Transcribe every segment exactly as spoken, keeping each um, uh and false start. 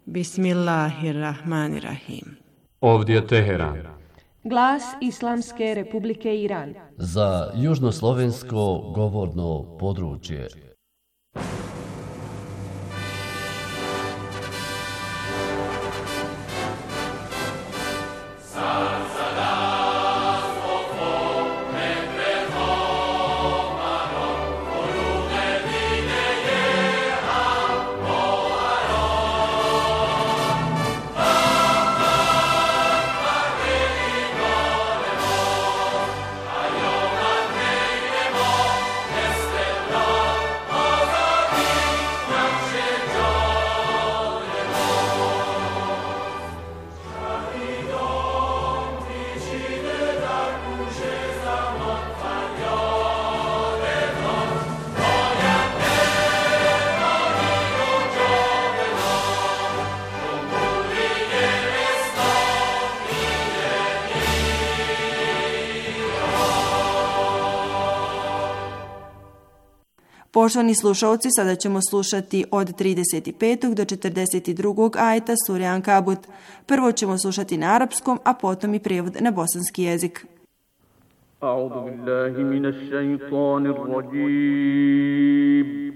Bismillahirrahmanirrahim. Ovdje Teheran. Glas Islamske Republike Iran. Za južnoslovensko govorno područje. Poštovani slušalci, sada ćemo slušati od trideset petog do četrdeset drugog ajeta sure Ankabut. Prvo ćemo slušati na arapskom, a potom i prijevod na bosanski jezik. A'udhu billahi minash shaitanir rajim.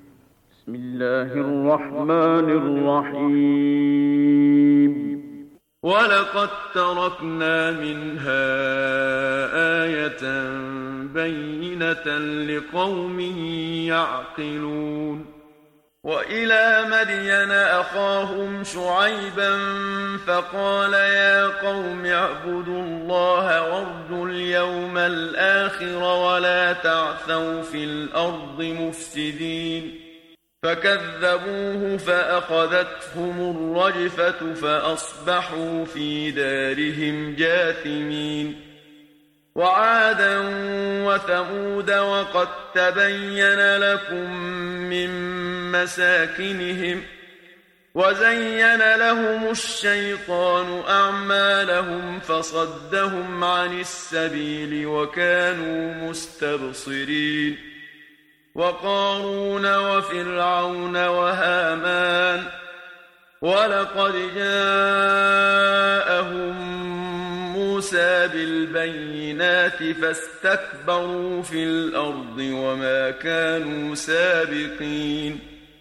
Bismillahirrahmanirrahim. وَلَقَدْ تَرَكْنَا مِنْهَا آيَةً بَيِّنَةً لِقَوْمٍ يَعْقِلُونَ وَإِلَى مَدْيَنَ أَخَاهُمْ شُعَيْبًا فَقَالَ يَا قَوْمِ اعْبُدُوا اللَّهَ وَارْجُوا الْيَوْمَ الْآخِرَ وَلَا تَعْثَوْا فِي الْأَرْضِ مُفْسِدِينَ فكذبوه فأخذتهم الرجفة فأصبحوا في دارهم جاثمين وعادا وثمود وقد تبين لكم من مساكنهم وزين لهم الشيطان أعمالهم فصدهم عن السبيل وكانوا مستبصرين وقارون وفرعون وهامان ولقد جاءهم موسى بالبينات فاستكبروا في الأرض وما كانوا سابقين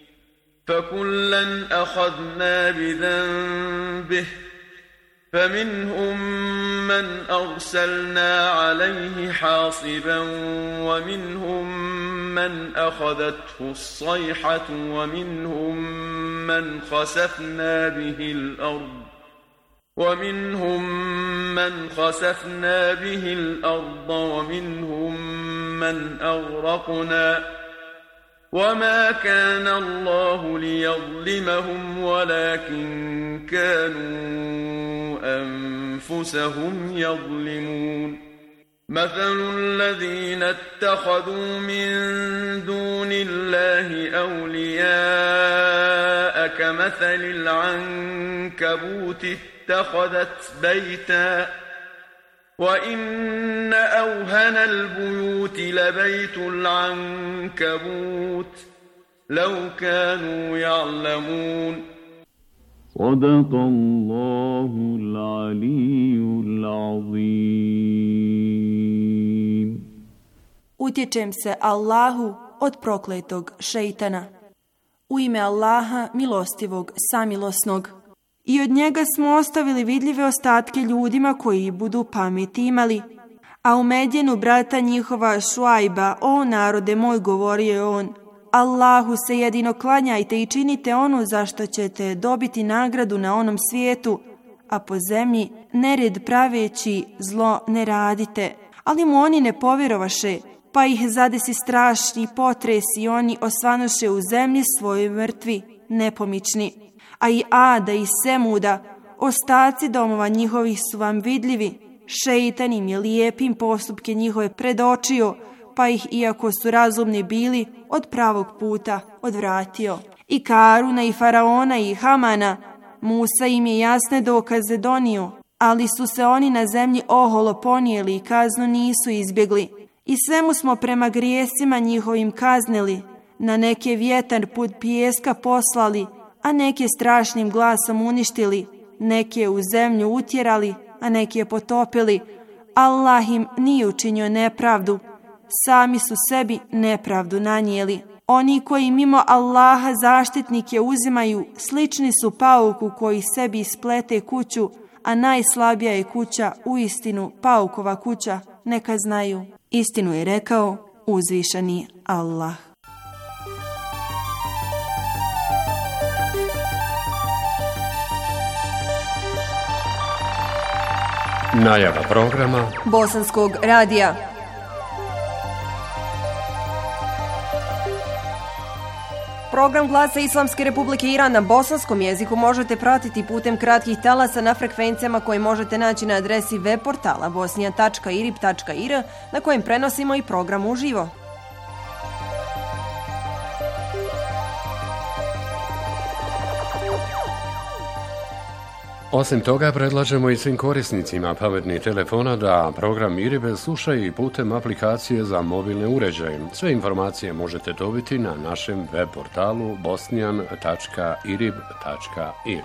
فكلا أخذنا بذنبه فمنهم من أرسلنا عليه حاصبا ومنهم من أخذته الصيحة ومنهم من خسفنا به الأرض ومنهم من خسفنا به الأرض ومنهم من أغرقنا وما كان الله ليظلمهم ولكن كانوا أنفسهم يظلمون مثل الذين اتخذوا من دون الله أولياء كمثل العنكبوت اتخذت بيتا وإن أوهن البيوت لبيت العنكبوت لو كانوا يعلمون صدق الله العلي العظيم. Utječem se Allahu od prokletog šejtana. U ime Allaha milostivog, samilosnog. I od njega smo ostavili vidljive ostatke ljudima koji budu pameti imali. A u Medjenu brata njihova Šuajba, o narode moj, govorio je on, Allahu se jedino klanjajte i činite ono za što ćete dobiti nagradu na onom svijetu, a po zemlji nered praveći zlo ne radite. Ali mu oni ne povjerovaše, pa ih zadesi strašni potres i oni osvanoše u zemlji svojoj mrtvi, nepomični. A i Ada i Semuda, ostaci domova njihovih su vam vidljivi. Šejtan im je lijepim postupke njihove predočio, pa ih, iako su razumni bili, od pravog puta odvratio. I Karuna i Faraona i Hamana, Musa im je jasne dokaze donio, ali su se oni na zemlji oholo ponijeli i kaznu nisu izbjegli. I svemu smo prema grijesima njihovim kaznili, na neke vjetar put pijeska poslali, a neke strašnim glasom uništili, neke u zemlju utjerali, a neke potopili. Allah im nije učinio nepravdu, sami su sebi nepravdu nanijeli. Oni koji mimo Allaha zaštitnike uzimaju, slični su pauku koji sebi isplete kuću, a najslabija je kuća uistinu paukova kuća, neka znaju. Istinu je rekao uzvišeni Allah. Najava programa Bosanskog radija. Program Glasa Islamske Republike Iran na bosanskom jeziku možete pratiti putem kratkih talasa na frekvencijama koje možete naći na adresi web portala bosnija tačka irib tačka ir na kojem prenosimo i program uživo. Osim toga, predlažemo i svim korisnicima pametnih telefona da program Iribe slušaju i putem aplikacije za mobilne uređaje. Sve informacije možete dobiti na našem web portalu bosnijan tačka irib tačka ir.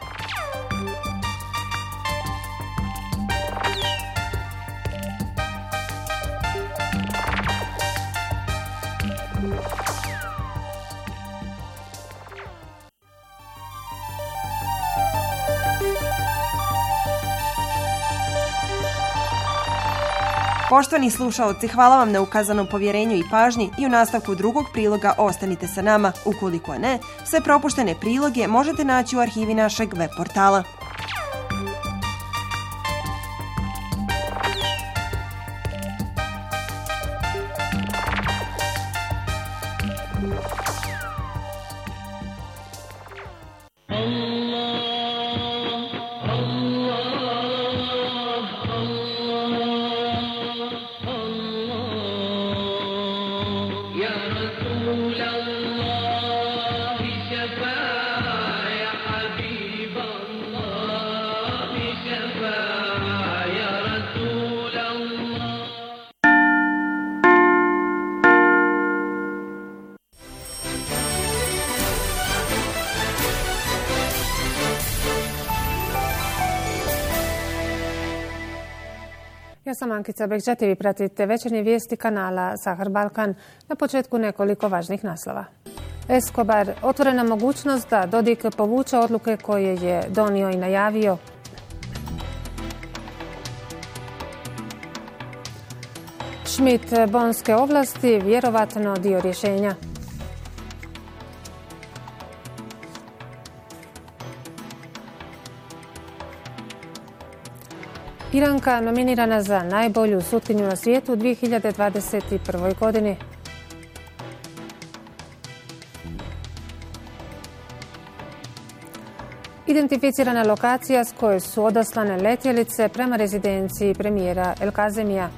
Poštovani slušaoci, hvala vam na ukazanom povjerenju i pažnji i u nastavku drugog priloga ostanite sa nama. Ukoliko ne, sve propuštene priloge možete naći u arhivi našeg web portala. Ja sam Ankica Bekđati, vi pratite večernje vijesti kanala Sahar Balkan. Na početku nekoliko važnih naslova. Escobar, otvorena mogućnost da Dodik povuče odluke koje je donio i najavio. Schmidt, bonske ovlasti, vjerovatno dio rješenja. Iranka nominirana za najbolju sutkinju na svijetu u dvije hiljade dvadeset prve. godini. Identificirana lokacija s koje su odaslane letjelice prema rezidenciji premijera El Kazemija.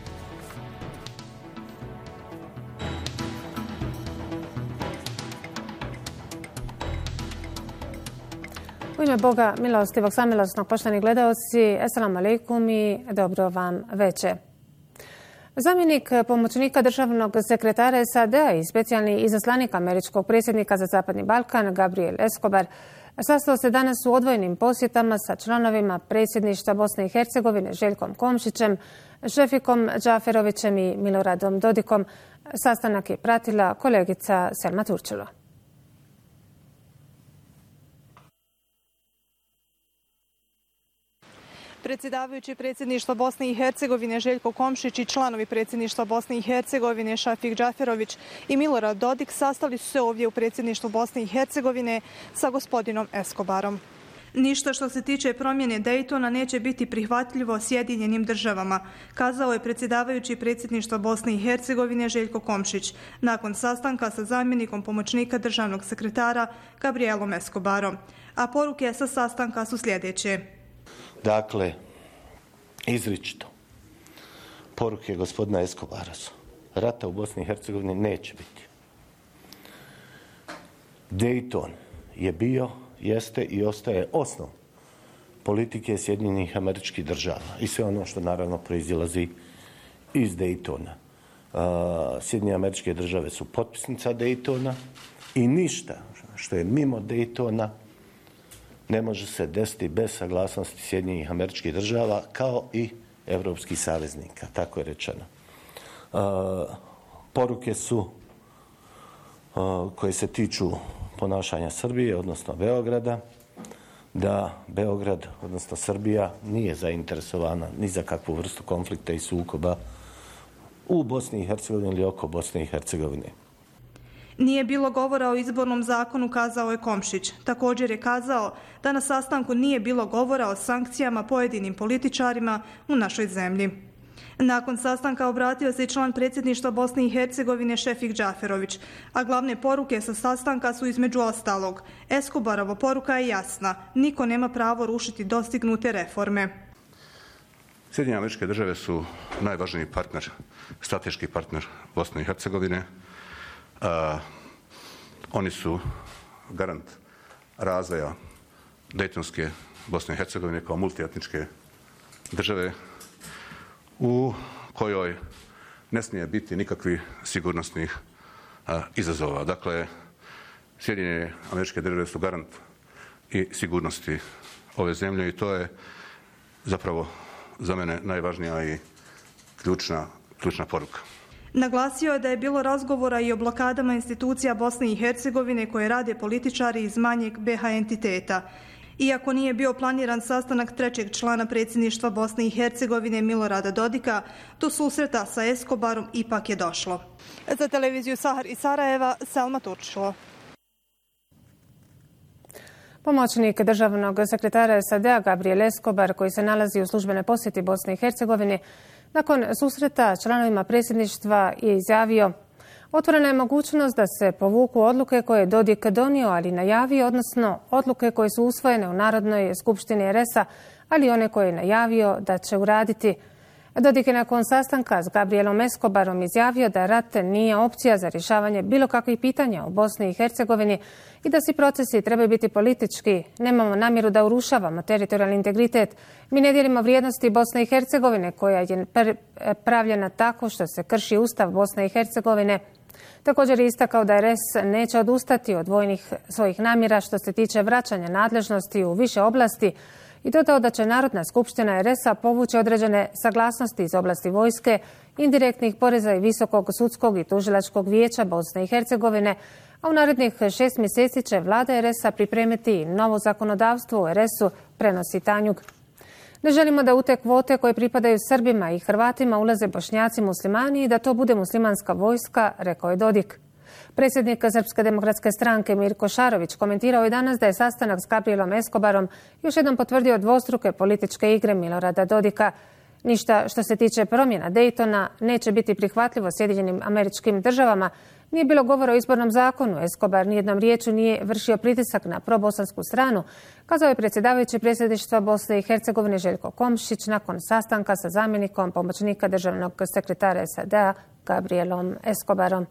U ime Boga milostivog, samilosnog, poštovani gledaoci, assalamu alaikum i dobro vam veče. Zamjenik pomoćnika državnog sekretara S A D-a i specijalni izaslanik američkog predsjednika za Zapadni Balkan, Gabriel Escobar, sastao se danas u odvojenim posjetama sa članovima predsjedništva Bosne i Hercegovine Željkom Komšićem, Šefikom Džaferovićem i Miloradom Dodikom. Sastanak je pratila kolegica Selma Turčilo. Predsjedavajući predsjedništva Bosne i Hercegovine Željko Komšić i članovi predsjedništva Bosne i Hercegovine Šafik Džaferović i Milorad Dodik sastali su se ovdje u predsjedništvu Bosne i Hercegovine sa gospodinom Escobarom. Ništa što se tiče promjene Daytona neće biti prihvatljivo Sjedinjenim državama, kazao je predsjedavajući predsjedništva Bosne i Hercegovine Željko Komšić nakon sastanka sa zamjenikom pomoćnika državnog sekretara Gabrielom Escobarom. A poruke sa sastanka su sljedeće. Dakle, izričito, poruke gospodina Escobara su: rata u Bosni i Hercegovini neće biti. Dayton je bio, jeste i ostaje osnov politike Sjedinjenih Američkih Država i sve ono što naravno proizilazi iz Daytona. Sjedinjene Američke Države su potpisnica Daytona i ništa što je mimo Daytona ne može se desiti bez saglasnosti Sjedinjenih Američkih Država kao i evropskih saveznika, tako je rečeno. Uh, poruke su uh, koje se tiču ponašanja Srbije, odnosno Beograda, da Beograd, odnosno Srbija, nije zainteresovana ni za kakvu vrstu konflikta i sukoba u Bosni i Hercegovini ili oko Bosne i Hercegovine. Nije bilo govora o izbornom zakonu, kazao je Komšić. Također je kazao da na sastanku nije bilo govora o sankcijama pojedinim političarima u našoj zemlji. Nakon sastanka obratio se i član predsjedništva Bosne i Hercegovine Šefik Džaferović, a glavne poruke sa sastanka su između ostalog: Escobarova poruka je jasna, niko nema pravo rušiti dostignute reforme. Sjedinjene Američke Države su najvažniji partner, strateški partner Bosne i Hercegovine. Uh, oni su garant razvoja Dejtonske Bosne i Hercegovine kao multietničke države u kojoj ne smije biti nikakvih sigurnosnih uh, izazova. Dakle, Sjedinjene Američke Države su garant i sigurnosti ove zemlje i to je zapravo za mene najvažnija i ključna, ključna poruka. Naglasio je da je bilo razgovora i o blokadama institucija Bosne i Hercegovine koje rade političari iz manjeg be ha entiteta. Iako nije bio planiran sastanak trećeg člana predsjedništva Bosne i Hercegovine Milorada Dodika, do susreta sa Escobarom ipak je došlo. Za televiziju Sahar iz Sarajeva, Selma Turčilo. Pomoćnik državnog sekretara es a de a Gabriel Escobar, koji se nalazi u službenoj posjeti Bosne i Hercegovine, nakon susreta članovima predsjedništva je izjavio: otvorena je mogućnost da se povuku odluke koje je Dodik donio, ali najavio, odnosno odluke koje su usvojene u Narodnoj skupštini er es a, ali one koje je najavio da će uraditi. Dodik je nakon sastanka s Gabrielom Escobarom izjavio da rat nije opcija za rješavanje bilo kakvih pitanja u Bosni i Hercegovini i da svi procesi trebaju biti politički. Nemamo namjeru da urušavamo teritorijalni integritet. Mi ne dijelimo vrijednosti Bosne i Hercegovine koja je pravljena tako što se krši Ustav Bosne i Hercegovine. Također je istakao da er es neće odustati od vojnih svojih namjera što se tiče vraćanja nadležnosti u više oblasti i dodao da će Narodna skupština er es a povući određene saglasnosti iz oblasti vojske, indirektnih poreza i Visokog sudskog i tužilačkog vijeća Bosne i Hercegovine, a u narednih šest mjeseci će vlada er es a pripremiti novo zakonodavstvo u er es u, prenosi Tanjug. Ne želimo da u te kvote koje pripadaju Srbima i Hrvatima ulaze Bošnjaci muslimani i da to bude muslimanska vojska, rekao je Dodik. Predsjednik Srpske demokratske stranke Mirko Šarović komentirao je danas da je sastanak s Gabrielom Escobarom još jednom potvrdio dvostruke političke igre Milorada Dodika. Ništa što se tiče promjena Dejtona neće biti prihvatljivo Sjedinjenim Američkim Državama. Nije bilo govora o izbornom zakonu. Escobar nijednom riječju nije vršio pritisak na probosansku stranu, kazao je predsjedavajući predsjedništva Bosne i Hercegovine Željko Komšić nakon sastanka sa zamjenikom pomoćnika državnog sekretara es a de a Gabrielom Escobarom.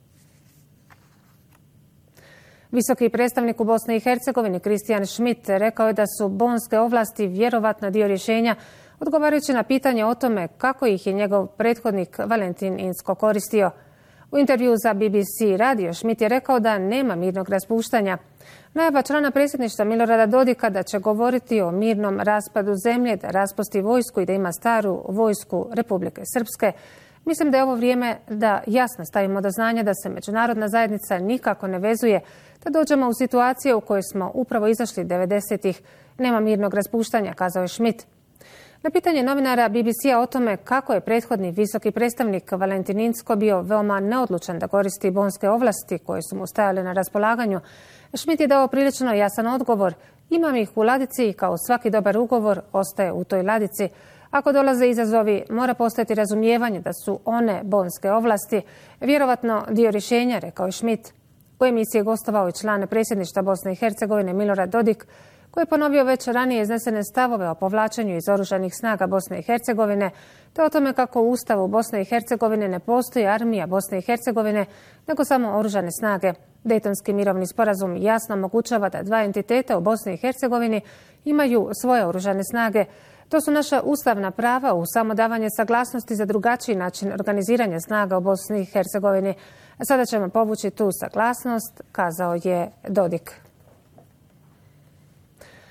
Visoki predstavnik u Bosni i Hercegovini Kristijan Schmidt rekao je da su bonske ovlasti vjerovatno dio rješenja, odgovarajući na pitanje o tome kako ih je njegov prethodnik Valentin Inzko koristio. U intervju za be be ce radio Schmidt je rekao da nema mirnog raspuštanja. Najava člana predsjedništva Milorada Dodika da će govoriti o mirnom raspadu zemlje, da raspusti vojsku i da ima staru vojsku Republike Srpske. Mislim da je ovo vrijeme da jasno stavimo do znanja da se međunarodna zajednica nikako ne vezuje, da dođemo u situaciju u kojoj smo upravo izašli devedesetih. Nema mirnog raspuštanja, kazao je Schmidt. Na pitanje novinara be be ce-a o tome kako je prethodni visoki predstavnik Valentin Inzko bio veoma neodlučan da koristi bonske ovlasti koje su mu stajale na raspolaganju, Schmidt je dao prilično jasan odgovor: imam ih u ladici i kao svaki dobar ugovor ostaje u toj ladici. Ako dolaze izazovi, mora postojati razumijevanje da su one bonske ovlasti vjerovatno dio rješenja, rekao je Schmidt. U emisiji je gostovao i član predsjedništva Bosne i Hercegovine Milorad Dodik, koji je ponovio već ranije iznesene stavove o povlačenju iz oružanih snaga Bosne i Hercegovine, te o tome kako u Ustavu Bosne i Hercegovine ne postoji armija Bosne i Hercegovine, nego samo oružane snage. Dejtonski mirovni sporazum jasno omogućava da dva entiteta u Bosni i Hercegovini imaju svoje oružane snage. To su naša ustavna prava u samodavanje saglasnosti za drugačiji način organiziranja snaga u Bosni i Hercegovini. Sada ćemo povući tu saglasnost, kazao je Dodik.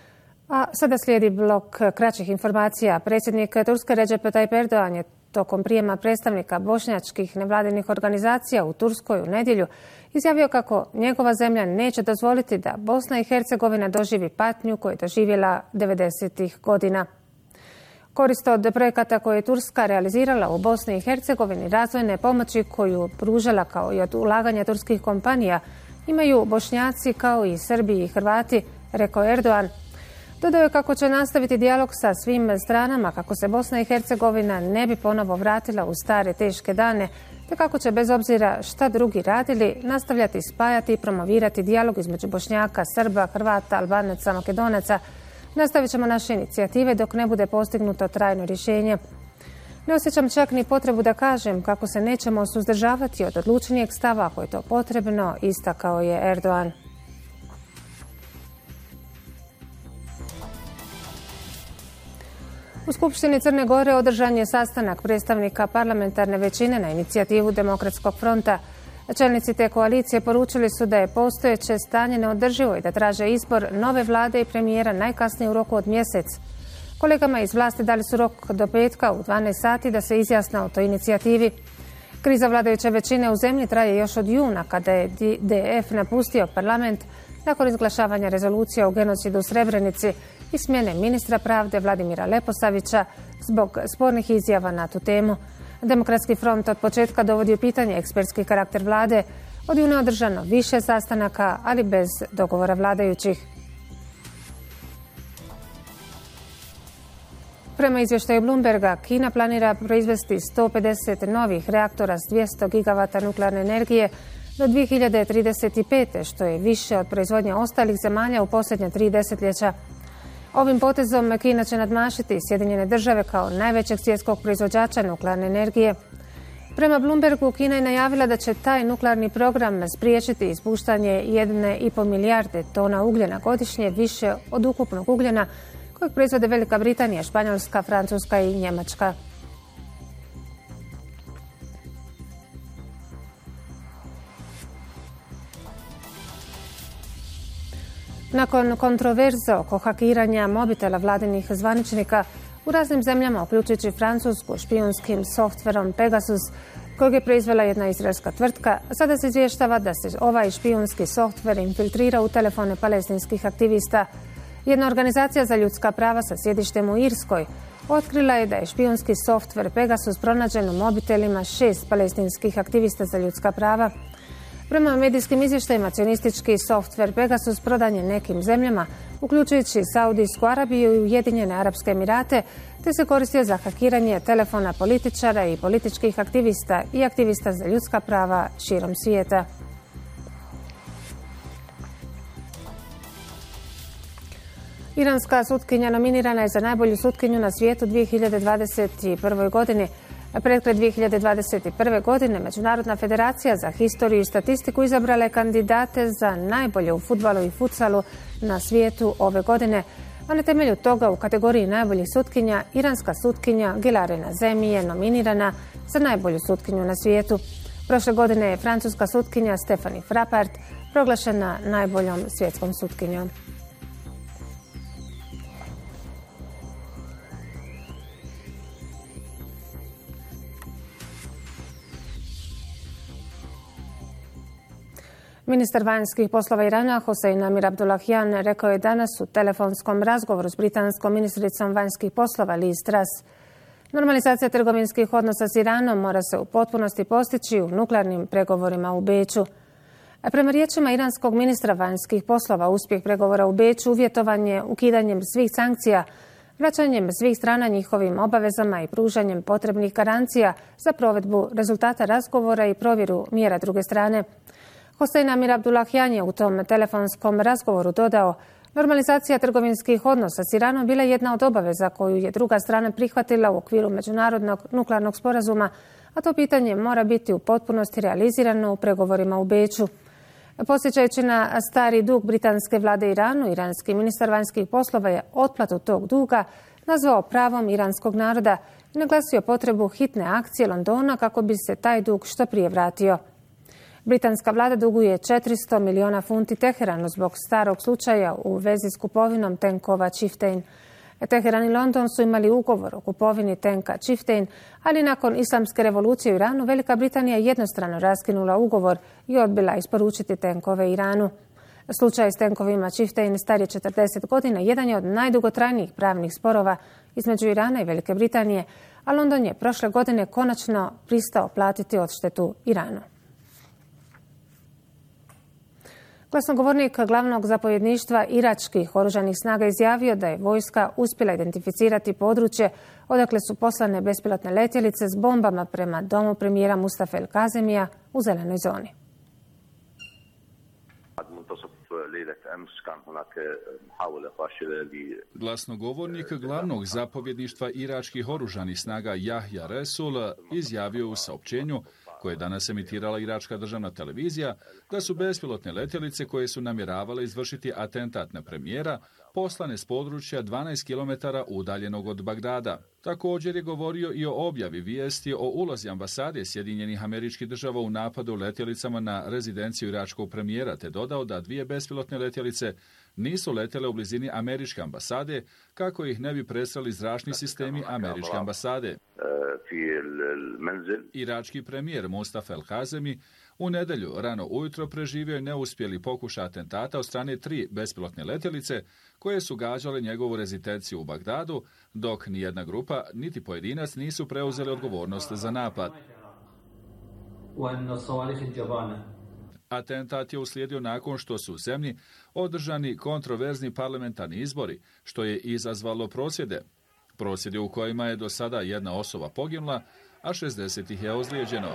A sada slijedi blok kraćih informacija. Predsjednik Turske Recep Tayyip Erdogan je tokom prijema predstavnika bošnjačkih nevladinih organizacija u Turskoj u nedjelju izjavio kako njegova zemlja neće dozvoliti da Bosna i Hercegovina doživi patnju koju je doživjela devedesetih godina. Korist od projekata koje je Turska realizirala u Bosni i Hercegovini, razvojne pomoći koju pružala kao i od ulaganja turskih kompanija, imaju Bošnjaci kao i Srbi i Hrvati, rekao Erdogan. Dodao je kako će nastaviti dijalog sa svim stranama kako se Bosna i Hercegovina ne bi ponovo vratila u stare teške dane, te kako će bez obzira šta drugi radili nastavljati spajati i promovirati dijalog između Bošnjaka, Srba, Hrvata, Albanaca, Makedonaca. Nastavit ćemo naše inicijative dok ne bude postignuto trajno rješenje. Ne osjećam čak ni potrebu da kažem kako se nećemo suzdržavati od odlučnijeg stava ako je to potrebno, istakao je Erdogan. U Skupštini Crne Gore održan je sastanak predstavnika parlamentarne većine na inicijativu Demokratskog fronta. Čelnici te koalicije poručili su da je postojeće stanje neodrživo i da traže izbor nove vlade i premijera najkasnije u roku od mjesec. Kolegama iz vlasti dali su rok do petka u dvanaest sati da se izjasne o toj inicijativi. Kriza vladajuće većine u zemlji traje još od juna kada je D F napustio parlament nakon izglašavanja rezolucije o genocidu u Srebrenici i smjene ministra pravde Vladimira Leposavića zbog spornih izjava na tu temu. Demokratski front od početka dovodi u pitanje ekspertski karakter vlade. Od juna je održano više sastanaka, ali bez dogovora vladajućih. Prema izvještaju Bloomberga, Kina planira proizvesti sto pedeset novih reaktora s dvjesto gigavata nuklearne energije do dvije hiljade trideset pete. što je više od proizvodnje ostalih zemalja u posljednja tri desetljeća. Ovim potezom Kina će nadmašiti Sjedinjene države kao najvećeg svjetskog proizvođača nuklearne energije. Prema Bloombergu, Kina je najavila da će taj nuklearni program spriječiti ispuštanje jedne i pol milijarde tona ugljena godišnje, više od ukupnog ugljena kojeg proizvode Velika Britanija, Španjolska, Francuska i Njemačka. Nakon kontroverze oko hakiranja mobitela vladinih zvaničnika u raznim zemljama, uključujući Francusku, špijunskim softverom Pegasus, kojeg je proizvela jedna izraelska tvrtka, sada se izvještava da se ovaj špijunski softver infiltrira u telefone palestinskih aktivista. Jedna organizacija za ljudska prava sa sjedištem u Irskoj otkrila je da je špijunski softver Pegasus pronađen u mobitelima šest palestinskih aktivista za ljudska prava. Prema medijskim izvještajima, cionistički softver Pegasus prodan je nekim zemljama, uključujući Saudijsku Arabiju i Ujedinjene Arapske Emirate, te se koristio za hakiranje telefona političara i političkih aktivista i aktivista za ljudska prava širom svijeta. Iranska sutkinja nominirana je za najbolju sutkinju na svijetu dvije hiljade dvadeset prve. godini. Pred kraj dvije hiljade dvadeset prve. godine Međunarodna federacija za historiju i statistiku izabrala je kandidate za najbolje u fudbalu i futsalu na svijetu ove godine, a na temelju toga u kategoriji najboljih sutkinja iranska sutkinja Gilarena Zemi je nominirana za najbolju sutkinju na svijetu. Prošle godine je francuska sutkinja Stephanie Frappart proglašena najboljom svjetskom sutkinjom. Ministar vanjskih poslova Irana Hossein Amir Abdullahian rekao je danas u telefonskom razgovoru s britanskom ministricom vanjskih poslova Liz Truss. Normalizacija trgovinskih odnosa s Iranom mora se u potpunosti postići u nuklearnim pregovorima u Beču. A prema riječima iranskog ministra vanjskih poslova, uspjeh pregovora u Beču uvjetovan je ukidanjem svih sankcija, vraćanjem svih strana njihovim obavezama i pružanjem potrebnih garancija za provedbu rezultata razgovora i provjeru mjera druge strane. Hossein Amir Abdullahian je u tom telefonskom razgovoru dodao: normalizacija trgovinskih odnosa s Iranom bila je jedna od obaveza koju je druga strana prihvatila u okviru međunarodnog nuklearnog sporazuma, a to pitanje mora biti u potpunosti realizirano u pregovorima u Beču. Podsjećajući na stari dug britanske vlade Iranu, iranski ministar vanjskih poslova je otplatu tog duga nazvao pravom iranskog naroda i naglasio potrebu hitne akcije Londona kako bi se taj dug što prije vratio. Britanska vlada duguje četiristo miliona funti Teheranu zbog starog slučaja u vezi s kupovinom tenkova Chieftain. Teheran i London su imali ugovor o kupovini tenka Chieftain, ali nakon islamske revolucije u Iranu Velika Britanija jednostrano raskinula ugovor i odbila isporučiti tenkove Iranu. Slučaj s tenkovima Chieftain star je četrdeset godina, jedan je od najdugotrajnijih pravnih sporova između Irana i Velike Britanije, a London je prošle godine konačno pristao platiti odštetu Iranu. Glasnogovornik glavnog zapovjedništva iračkih oružanih snaga izjavio da je vojska uspjela identificirati područje odakle su poslane bespilotne letjelice s bombama prema domu premijera Mustafa El Kazemija u zelenoj zoni. Glasnogovornik glavnog zapovjedništva iračkih oružanih snaga Jahja Resul izjavio u saopćenju koje je danas emitirala iračka državna televizija, da su bespilotne letjelice koje su namjeravale izvršiti atentat na premijera poslane s područja dvanaest kilometara udaljenog od Bagdada. Također je govorio i o objavi vijesti o ulozi ambasade Sjedinjenih Američkih Država u napadu letjelicama na rezidenciju iračkog premijera, te dodao da dvije bespilotne letjelice nisu letjele u blizini američke ambasade, kako ih ne bi presreli zračni sistemi američke ambasade. Irački premijer Mustafa El Kazemi u nedjelju rano ujutro preživio je neuspjeli pokušaj atentata od strane tri bespilotne letjelice koje su gađale njegovu rezidenciju u Bagdadu, dok nijedna grupa niti pojedinac nisu preuzeli odgovornost za napad. Atentat je uslijedio nakon što su u zemlji održani kontroverzni parlamentarni izbori, što je izazvalo prosvjede. Prosvjede u kojima je do sada jedna osoba poginula, a šezdeset ih je ozlijeđeno.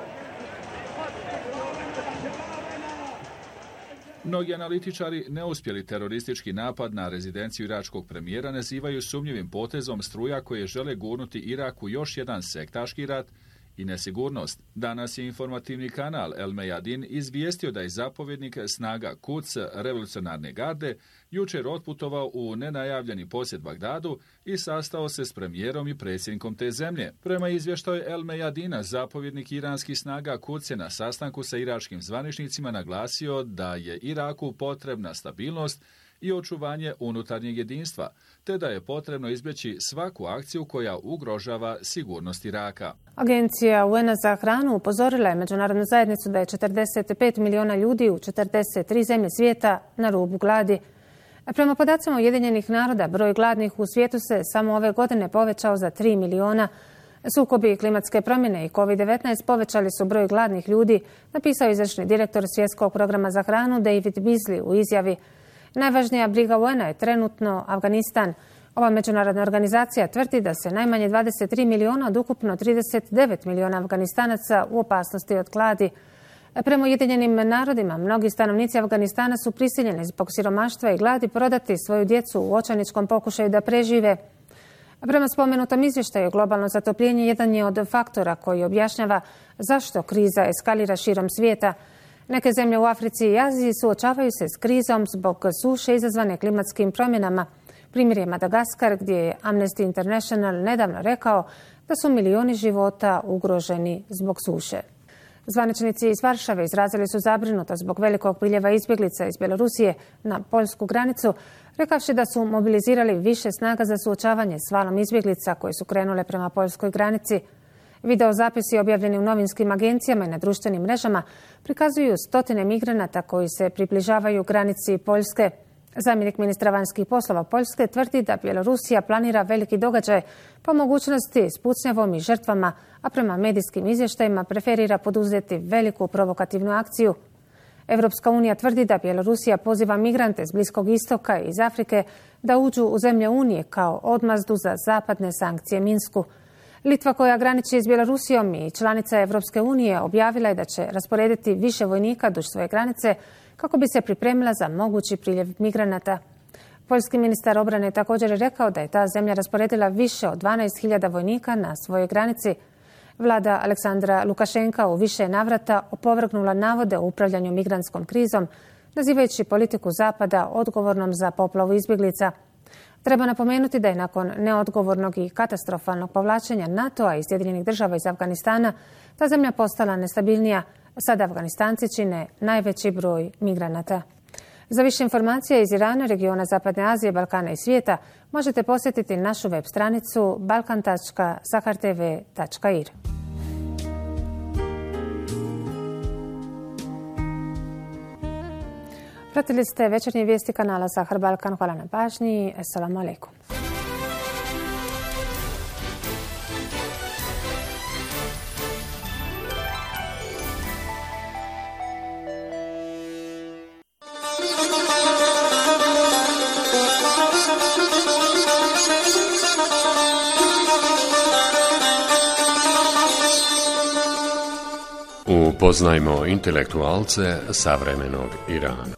Mnogi analitičari neuspjeli teroristički napad na rezidenciju iračkog premijera nazivaju sumnjivim potezom struja koje žele gurnuti Iraku još jedan sektaški rat i nesigurnost. Danas je informativni kanal El Mejadin izvijestio da je zapovjednik snaga Quds revolucionarne garde jučer otputovao u nenajavljeni posjet Bagdadu i sastao se s premijerom i predsjednikom te zemlje. Prema izvještaju El Mejadina, zapovjednik iranskih snaga Quds je na sastanku sa iračkim zvaničnicima naglasio da je Iraku potrebna stabilnost i očuvanje unutarnjeg jedinstva, te da je potrebno izbjeći svaku akciju koja ugrožava sigurnost Iraka. Agencija U N-a za hranu upozorila je međunarodnu zajednicu da je četrdeset pet miliona ljudi u četrdeset tri zemlje svijeta na rubu gladi. Prema podacima Ujedinjenih naroda, broj gladnih u svijetu se samo ove godine povećao za tri miliona. Sukobi, klimatske promjene i kovid devetnaest povećali su broj gladnih ljudi, napisao izvršni direktor Svjetskog programa za hranu David Beasley u izjavi. Najvažnija briga U N-a je trenutno Afganistan. Ova međunarodna organizacija tvrdi da se najmanje dvadeset tri miliona od ukupno trideset devet miliona Afganistanaca u opasnosti od gladi. Prema Ujedinjenim narodima, mnogi stanovnici Afganistana su prisiljeni zbog siromaštva i gladi prodati svoju djecu u očajničkom pokušaju da prežive. Prema spomenutom izvještaju, globalno zatopljenje jedan je od faktora koji objašnjava zašto kriza eskalira širom svijeta. Neke zemlje u Africi i Aziji suočavaju se s krizom zbog suše izazvane klimatskim promjenama. Primjer je Madagaskar, gdje je Amnesty International nedavno rekao da su milioni života ugroženi zbog suše. Zvaničnici iz Varšave izrazili su zabrinutost zbog velikog priljeva izbjeglica iz Bjelorusije na poljsku granicu, rekavši da su mobilizirali više snaga za suočavanje s valom izbjeglica koje su krenule prema poljskoj granici. Video zapisi objavljeni u novinskim agencijama i na društvenim mrežama prikazuju stotine migranata koji se približavaju granici Poljske. Zamjenik ministra vanjskih poslova Poljske tvrdi da Bjelorusija planira veliki događaj po mogućnosti s pucnjavom i žrtvama, a prema medijskim izvještajima preferira poduzeti veliku provokativnu akciju. Europska unija tvrdi da Bjelorusija poziva migrante s Bliskog istoka i iz Afrike da uđu u zemlje Unije kao odmazdu za zapadne sankcije Minsku. Litva, koja graniči s Bjelorusijom i članica Europske unije, objavila je da će rasporediti više vojnika duž svoje granice kako bi se pripremila za mogući priljev migranata. Poljski ministar obrane je također rekao da je ta zemlja rasporedila više od dvanaest hiljada vojnika na svojoj granici. Vlada Aleksandra Lukašenka u više navrata opovrgnula navode o upravljanju migrantskom krizom, nazivajući politiku Zapada odgovornom za poplavu izbjeglica. Treba napomenuti da je nakon neodgovornog i katastrofalnog povlačenja NATO-a i Sjedinjenih država iz Afganistana ta zemlja postala nestabilnija, Sada Afganistanci čine najveći broj migranata. Za više informacija iz Irana, regiona Zapadne Azije, Balkana i svijeta možete posjetiti našu web stranicu balkan tačka sahar t v tačka i r. Pratili ste večernje vijesti kanala Sahar Balkan. Hvala na pažnji. Assalamu alaikum. Upoznajmo intelektualce savremenog Irana.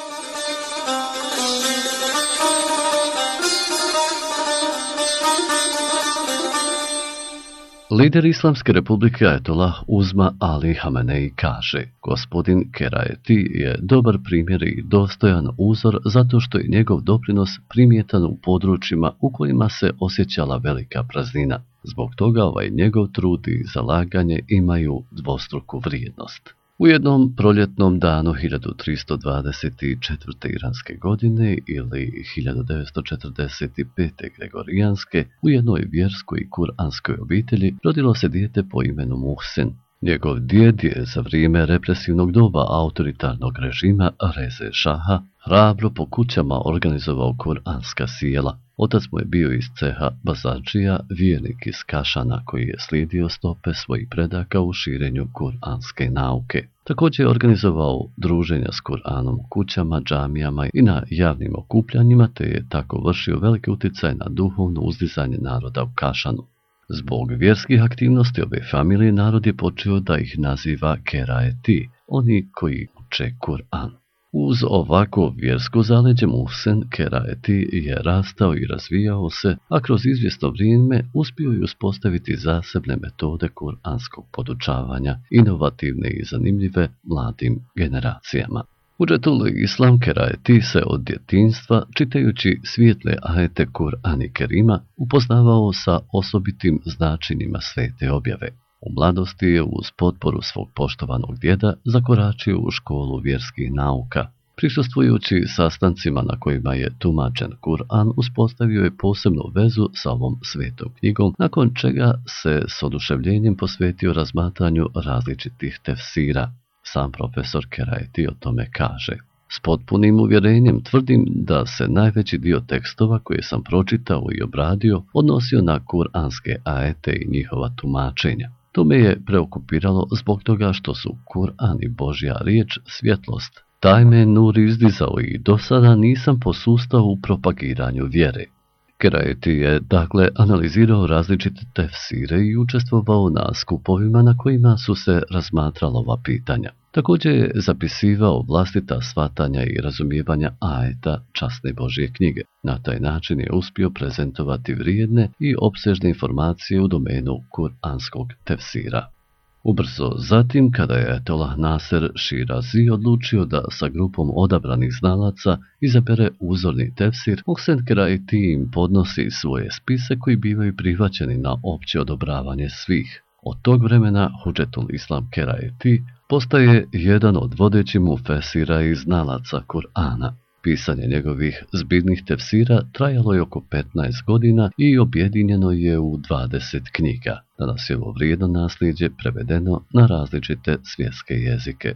Lider Islamske republike Ajatollah Uzma Ali Hamenei kaže: gospodin Keraeti je dobar primjer i dostojan uzor zato što je njegov doprinos primjetan u područjima u kojima se osjećala velika praznina. Zbog toga ovaj njegov trud i zalaganje imaju dvostruku vrijednost. U jednom proljetnom danu hiljadu tristo dvadeset četvrte iranske godine ili hiljadu devetsto četrdeset pete gregorijanske, u jednoj vjerskoj i kuranskoj obitelji rodilo se dijete po imenu Muhsin. Njegov djed je za vrijeme represivnog doba autoritarnog režima Reze Šaha hrabro po kućama organizovao kuranska sjela. Otac mu je bio iz ceha Bazadžija, vjernik iz Kašana koji je slijedio stope svojih predaka u širenju kuranske nauke. Također je organizovao druženja s Kuranom u kućama, džamijama i na javnim okupljanjima, te je tako vršio veliki utjecaj na duhovno uzdizanje naroda u Kašanu. Zbog vjerskih aktivnosti ove familije narod je počeo da ih naziva Keraeti, oni koji uče Kur'an. Uz ovako vjersko zaleđe Muhsin Keraeti je rastao i razvijao se, a kroz izvjesno vrijeme uspio je uspostaviti zasebne metode kuranskog podučavanja, inovativne i zanimljive mladim generacijama. Hudžetul Islam Keraeti se od djetinjstva, čitajući svijetle ajete Kur'ana Kerima, upoznavao sa osobitim značenjima svete objave. U mladosti je uz potporu svog poštovanog djeda zakoračio u školu vjerskih nauka. Prisustvujući sastancima na kojima je tumačen Kur'an, uspostavio je posebnu vezu sa ovom svetom knjigom, nakon čega se s oduševljenjem posvetio razmatranju različitih tefsira. Sam profesor Keraeti o tome kaže: s potpunim uvjerenjem tvrdim da se najveći dio tekstova koje sam pročitao i obradio odnosio na kuranske ajete i njihova tumačenja. To me je preokupiralo zbog toga što su Kur'an i Božja riječ svjetlost. Taj me nur izdizao i do sada nisam posustao u propagiranju vjere. Keraeti je dakle analizirao različite tefsire i učestvovao na skupovima na kojima su se razmatrala ova pitanja. Također je zapisivao vlastita shvatanja i razumijevanja ajeta časne Božje knjige. Na taj način je uspio prezentovati vrijedne i opsežne informacije u domenu kuranskog tefsira. Ubrzo zatim, kada je Ajatollah Naser Širazi odlučio da sa grupom odabranih znalaca izabere uzorni tefsir, Muhsin Keraeti im podnosi svoje spise koji bivaju prihvaćeni na opće odobravanje svih. Od tog vremena Hudžetul Islam Keraeti postaje jedan od vodećih mufesira i znalaca Kur'ana. Pisanje njegovih zbirnih tefsira trajalo je oko petnaest godina i objedinjeno je u dvadeset knjiga. Danas je ovo vrijedno nasljeđe prevedeno na različite svjetske jezike.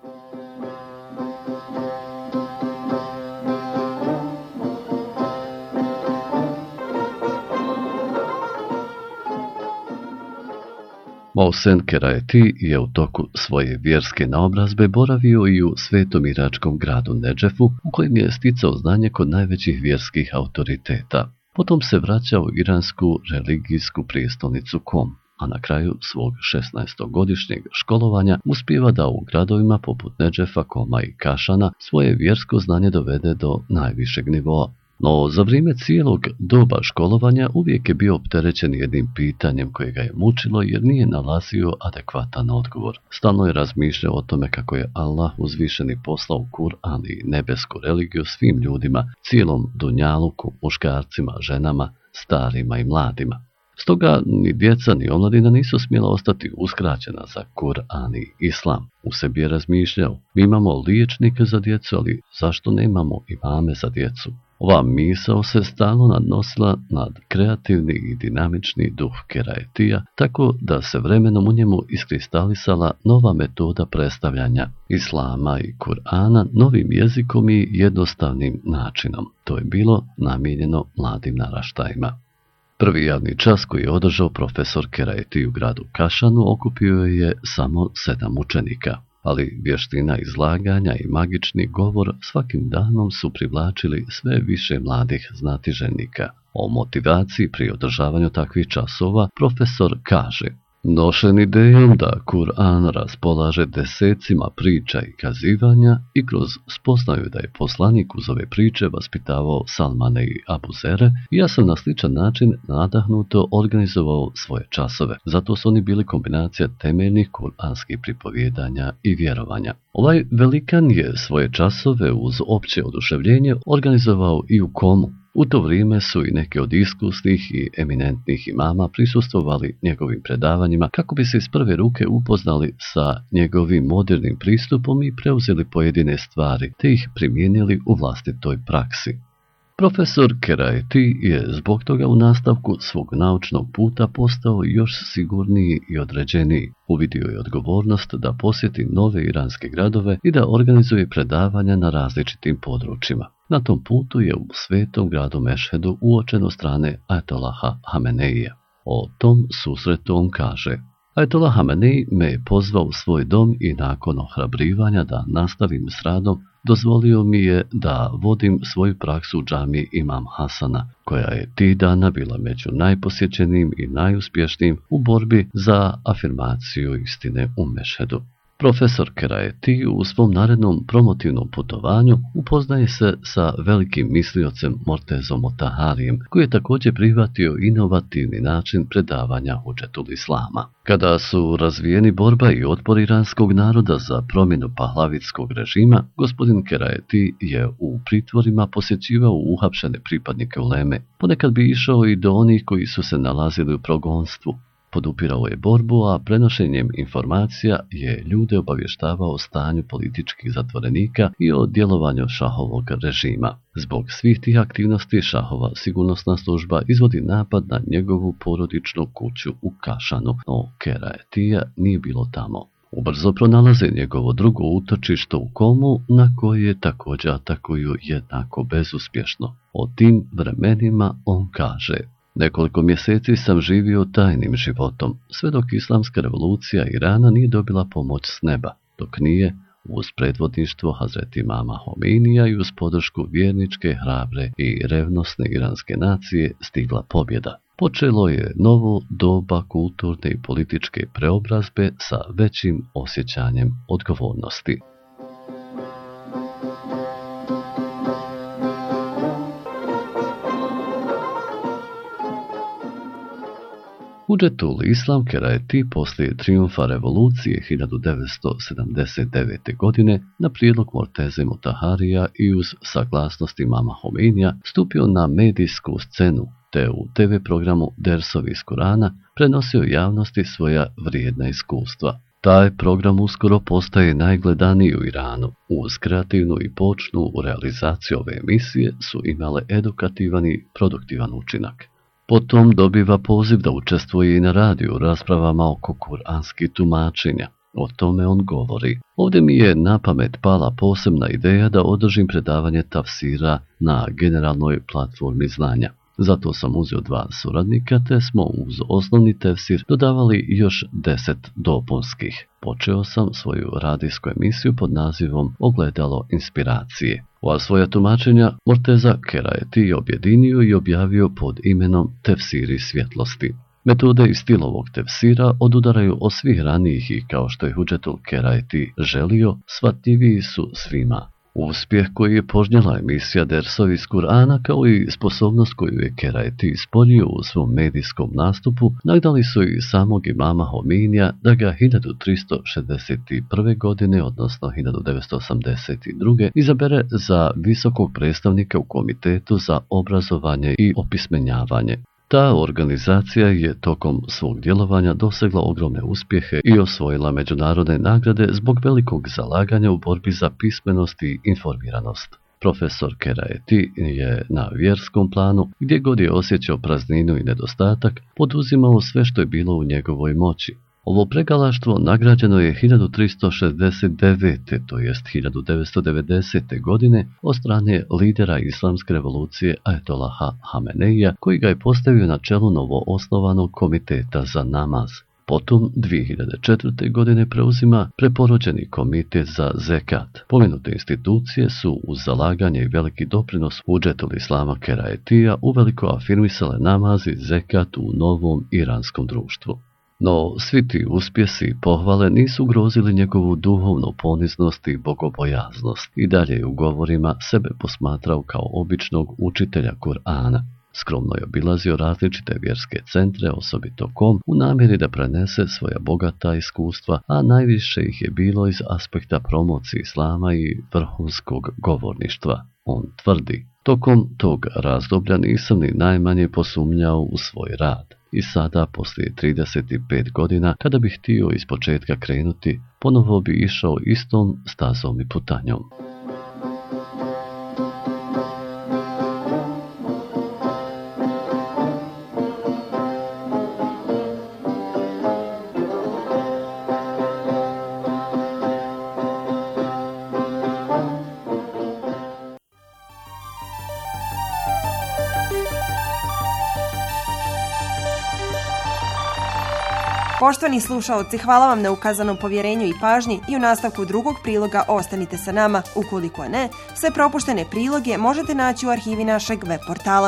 Muhsin Keraeti je u toku svoje vjerske naobrazbe boravio i u svetom iračkom gradu Nedžefu, u kojem je sticao znanje kod najvećih vjerskih autoriteta. Potom se vraćao u iransku religijsku prijestolnicu Kom, a na kraju svog šesnaestogodišnjeg školovanja uspijeva da u gradovima poput Nedžefa, Koma i Kašana svoje vjersko znanje dovede do najvišeg nivoa. No, za vrijeme cijelog doba školovanja uvijek je bio opterećen jednim pitanjem koje ga je mučilo jer nije nalazio adekvatan odgovor. Stalno je razmišljao o tome kako je Allah uzvišeni poslao Kur'an i nebesku religiju svim ljudima, cijelom dunjaluku, muškarcima, ženama, starima i mladima. Stoga ni djeca ni omladina nisu smjela ostati uskraćena za Kur'an i Islam. U sebi je razmišljao, mi imamo liječnike za djecu, ali zašto nemamo imame za djecu? Ova misao se stalno nadnosila nad kreativni i dinamični duh Kerajetija, tako da se vremenom u njemu iskristalisala nova metoda predstavljanja Islama i Kur'ana novim jezikom i jednostavnim načinom. To je bilo namijenjeno mladim naraštajima. Prvi javni čas koji je održao profesor Kerajeti u gradu Kašanu okupio je samo sedam učenika, ali vještina izlaganja i magični govor svakim danom su privlačili sve više mladih znatiželjnika. O motivaciji pri održavanju takvih časova profesor kaže: nošen idejom da Kur'an raspolaže desecima priča i kazivanja i kroz spoznaju da je poslanik uz ove priče vaspitavao Salmane i Abuzere, ja sam na sličan način nadahnuto organizovao svoje časove. Zato su oni bili kombinacija temeljnih kuranskih pripovjedanja i vjerovanja. Ovaj velikan je svoje časove uz opće oduševljenje organizovao i u Komu. U to vrijeme su i neki od iskusnih i eminentnih imama prisustvovali njegovim predavanjima kako bi se iz prve ruke upoznali sa njegovim modernim pristupom i preuzeli pojedine stvari, te ih primijenili u vlastitoj praksi. Profesor Kerajeti je zbog toga u nastavku svog naučnog puta postao još sigurniji i određeniji. Uvidio je odgovornost da posjeti nove iranske gradove i da organizuje predavanja na različitim područjima. Na tom putu je u svetom gradu Mešhedu uočeno strane Ajatolaha Hameneija. O tom susretu on kaže: Ajatollah Hamenei me je pozvao u svoj dom i nakon ohrabrivanja da nastavim s radom, dozvolio mi je da vodim svoju praksu u džamiji Imam Hasana, koja je tih dana bila među najposjećenijim i najuspješnijim u borbi za afirmaciju istine u Mešhedu. Profesor Kerajeti u svom narednom promotivnom putovanju upoznaje se sa velikim misliocem Mortezom Motaharijem, koji je također prihvatio inovativni način predavanja Hudžetul Islama. Kada su razvijeni borba i otpor iranskog naroda za promjenu pahlavitskog režima, gospodin Kerajeti je u pritvorima posjećivao uhapšene pripadnike uleme. Ponekad bi išao i do onih koji su se nalazili u progonstvu. Podupirao je borbu, a prenošenjem informacija je ljude obavještavao o stanju političkih zatvorenika i o djelovanju šahovog režima. Zbog svih tih aktivnosti šahova sigurnosna služba izvodi napad na njegovu porodičnu kuću u Kašanu, no Kerajetija nije bilo tamo. Ubrzo pronalaze njegovo drugo utočište u Komu, na koje također atakuju jednako bezuspješno. O tim vremenima on kaže: nekoliko mjeseci sam živio tajnim životom, sve dok islamska revolucija Irana nije dobila pomoć s neba, dok nije uz predvodništvo Hazreti Imama Homeinija i uz podršku vjerničke, hrabre i revnosne iranske nacije stigla pobjeda. Počelo je novo doba kulturne i političke preobrazbe sa većim osjećanjem odgovornosti. Hudžetul Islam Kerajeti poslije trijumfa revolucije hiljadu devetsto sedamdeset devete. godine na prijedlog Morteze Motaharija i uz saglasnost imama Homeinija stupio na medijsku scenu, te u te ve programu Dersovi iz Kurana prenosio javnosti svoja vrijedna iskustva. Taj program uskoro postaje najgledaniji u Iranu. Uz kreativnu i počnu realizaciju ove emisije su imale edukativan i produktivan učinak. Potom dobiva poziv da učestvuje i na radiju u raspravama oko kuranskih tumačenja. O tome on govori: ovdje mi je na pamet pala posebna ideja da održim predavanje tafsira na generalnoj platformi znanja. Zato sam uzeo dva suradnika, te smo uz osnovni tefsir dodavali još deset dopunskih. Počeo sam svoju radijsku emisiju pod nazivom Ogledalo inspiracije. Ova svoja tumačenja Morteza Kerajeti objedinio i objavio pod imenom Tefsiri svjetlosti. Metode i stil ovog tefsira odudaraju od svih ranijih i, kao što je Hudžetul Kerajeti želio, shvatljiviji su svima. Uspjeh koji je požnjela emisija Dersovi iz Kurana, kao i sposobnost koju je Kerajeti ispoljio u svom medijskom nastupu, nagnali su i samog imama Homeinija da ga hiljadu tristo šezdeset prve. godine, odnosno hiljadu devetsto osamdeset druge. izabere za visokog predstavnika u Komitetu za obrazovanje i opismenjavanje. Ta organizacija je tokom svog djelovanja dosegla ogromne uspjehe i osvojila međunarodne nagrade zbog velikog zalaganja u borbi za pismenost i informiranost. Profesor Keraeti je na vjerskom planu, gdje god je osjećao prazninu i nedostatak, poduzimao sve što je bilo u njegovoj moći. Ovo pregalaštvo nagrađeno je hiljadu tristo šezdeset devete. to jest hiljadu devetsto devedesete. godine od strane lidera islamske revolucije Ajetollaha Hameneija, koji ga je postavio na čelu novoosnovanog komiteta za namaz. Potom dvije hiljade četvrte. godine preuzima preporođeni komitet za zekat. Pomenute institucije su uz zalaganje i veliki doprinos Hudžetul Islama Keraetija uveliko afirmisale namaz i zekat u novom iranskom društvu. No, svi ti uspjesi i pohvale nisu ugrozili njegovu duhovnu poniznost i bogobojaznost. I dalje je u govorima sebe posmatrao kao običnog učitelja Kur'ana. Skromno je obilazio različite vjerske centre, osobito Kom, u namjeri da prenese svoja bogata iskustva, a najviše ih je bilo iz aspekta promocije islama i vrhunskog govorništva. On tvrdi: tokom tog razdoblja nisam ni najmanje posumnjao u svoj rad. I sada, poslije trideset pet godina, kada bih htio iz početka krenuti, ponovo bi išao istom stazom i putanjom. Poštovani slušaoci, hvala vam na ukazanom povjerenju i pažnji i u nastavku drugog priloga ostanite sa nama. Ukoliko ne, sve propuštene priloge možete naći u arhivi našeg web portala.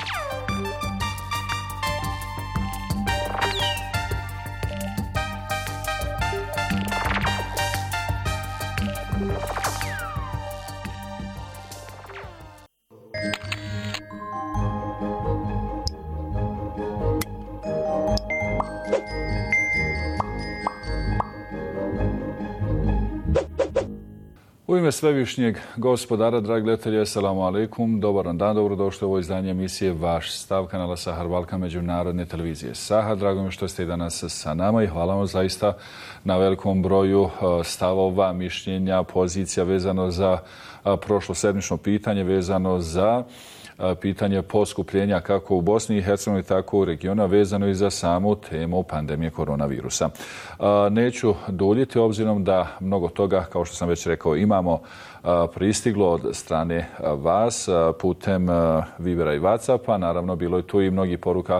U ime svevišnjeg gospodara, dragi gledatelji, assalamu alaikum, dobar dan, dobrodošli u ovo izdanje emisije Vaš stav kanala Sahar Balkan međunarodne televizije Sahar. Drago mi što ste i danas sa nama i hvala vam zaista na velikom broju stavova, mišljenja, pozicija vezano za prošlo sedmično pitanje, vezano za pitanje poskupljenja kako u Bosni i Hercegovini, tako u regionu, vezano i za samu temu pandemije koronavirusa. Neću duljiti, obzirom da mnogo toga, kao što sam već rekao, imamo pristiglo od strane vas putem Vibera i WhatsAppa. Naravno, bilo je tu i mnogi poruka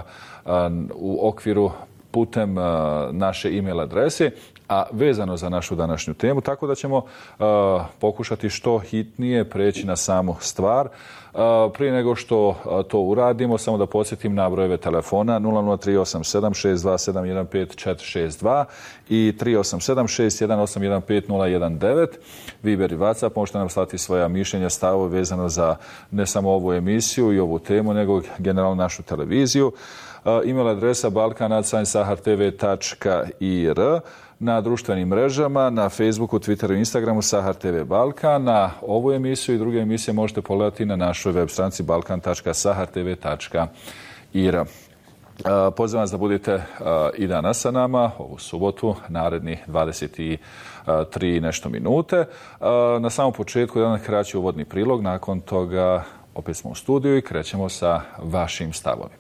u okviru putem naše e-mail adrese, a vezano za našu današnju temu, tako da ćemo uh, pokušati što hitnije preći na samu stvar. Uh, prije nego što uh, to uradimo, samo da podsjetim na brojeve telefona nula nula tri osam sedam šest dva sedam jedan pet četiri šest dva i tri osam sedam šest jedan osam jedan pet nula jedan devet. Viber i WhatsApp, možete nam slati svoja mišljenja, stavove vezano za ne samo ovu emisiju i ovu temu, nego generalno našu televiziju. Uh, e-mail adresa balkan at sahar t v tačka i r. Na društvenim mrežama, na Facebooku, Twitteru i Instagramu Sahar te ve Balkan. Na ovu emisiju i druge emisije možete pogledati na našoj web stranici balkan tačka sahar t v tačka i r. Pozivam vas da budete i danas sa nama, ovu subotu, narednih dvadeset tri nešto minute. Na samom početku jedan kraći uvodni prilog, nakon toga opet smo u studiju i krećemo sa vašim stavovima.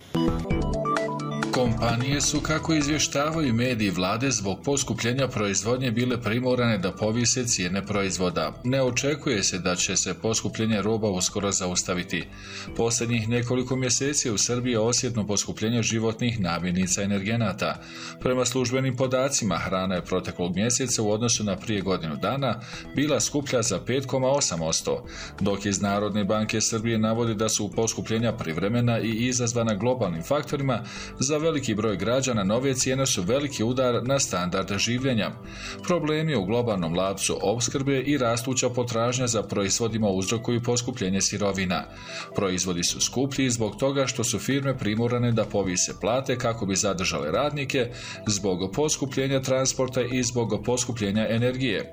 Kompanije su, kako izvještavaju mediji vlade, zbog poskupljenja proizvodnje bile primorane da povise cijene proizvoda. Ne očekuje se da će se poskupljenje roba uskoro zaustaviti. Posljednjih nekoliko mjeseci u Srbiji je osjetno poskupljenje životnih namirnica i energenata. Prema službenim podacima, hrana je proteklog mjeseca u odnosu na prije godinu dana bila skuplja za pet zarez osam posto, dok iz Narodne banke Srbije navodi da su poskupljenja privremena i izazvana globalnim faktorima. Za veliki broj građana nove cijene su veliki udar na standard življenja. Problemi u globalnom lancu opskrbe i rastuća potražnja za proizvodima uzrokuju poskupljenje sirovina. Proizvodi su skuplji zbog toga što su firme primorane da povise plate kako bi zadržale radnike, zbog poskupljenja transporta i zbog poskupljenja energije.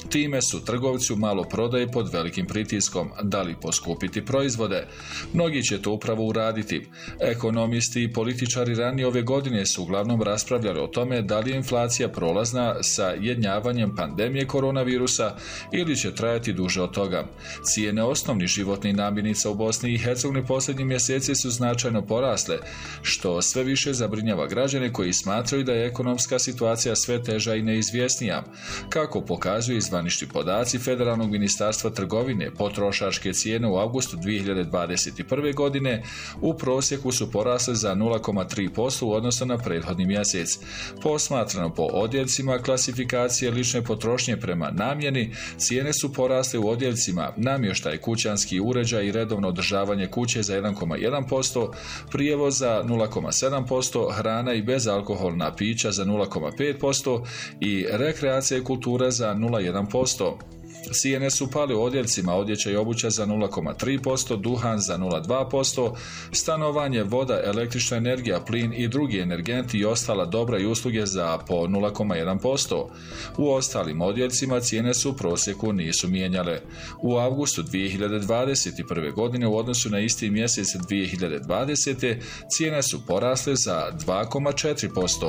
Time su trgovci u maloprodaji pod velikim pritiskom, da li poskupiti proizvode. Mnogi će to upravo uraditi. Ekonomisti i političari ranije ove godine su uglavnom raspravljali o tome da li je inflacija prolazna sa jenjavanjem pandemije koronavirusa ili će trajati duže od toga. Cijene osnovnih životnih namirnica u Bosni i Hercegovini posljednjih mjeseci su značajno porasle, što sve više zabrinjava građane koji smatraju da je ekonomska situacija sve teža i neizvjesnija. Kako pokazuju zvanični podaci Federalnog ministarstva trgovine, potrošačke cijene u avgustu dvije hiljade dvadeset prve. godine u prosjeku su porasle za nula zarez tri posto u odnosu na prethodni mjesec. Posmatrano po odjeljcima klasifikacije lične potrošnje prema namjeni, cijene su porasle u odjeljcima namještaj, kućanski uređaj i redovno održavanje kuće za jedan zarez jedan posto, prijevoz za nula zarez sedam posto, hrana i bezalkoholna pića za nula zarez pet posto i rekreacija i kultura za nula zarez jedan posto. Cijene su pale u odjeljcima odjeća i obuća za nula zarez tri posto, duhan za nula zarez dva posto, stanovanje, voda, električna energija, plin i drugi energenti i ostala dobra i usluge za po nula zarez jedan posto. U ostalim odjeljcima cijene su u prosjeku nisu mijenjale. U avgustu dvije hiljade dvadeset prve. godine u odnosu na isti mjesec dvije hiljade dvadesete. cijene su porasle za dva zarez četiri posto.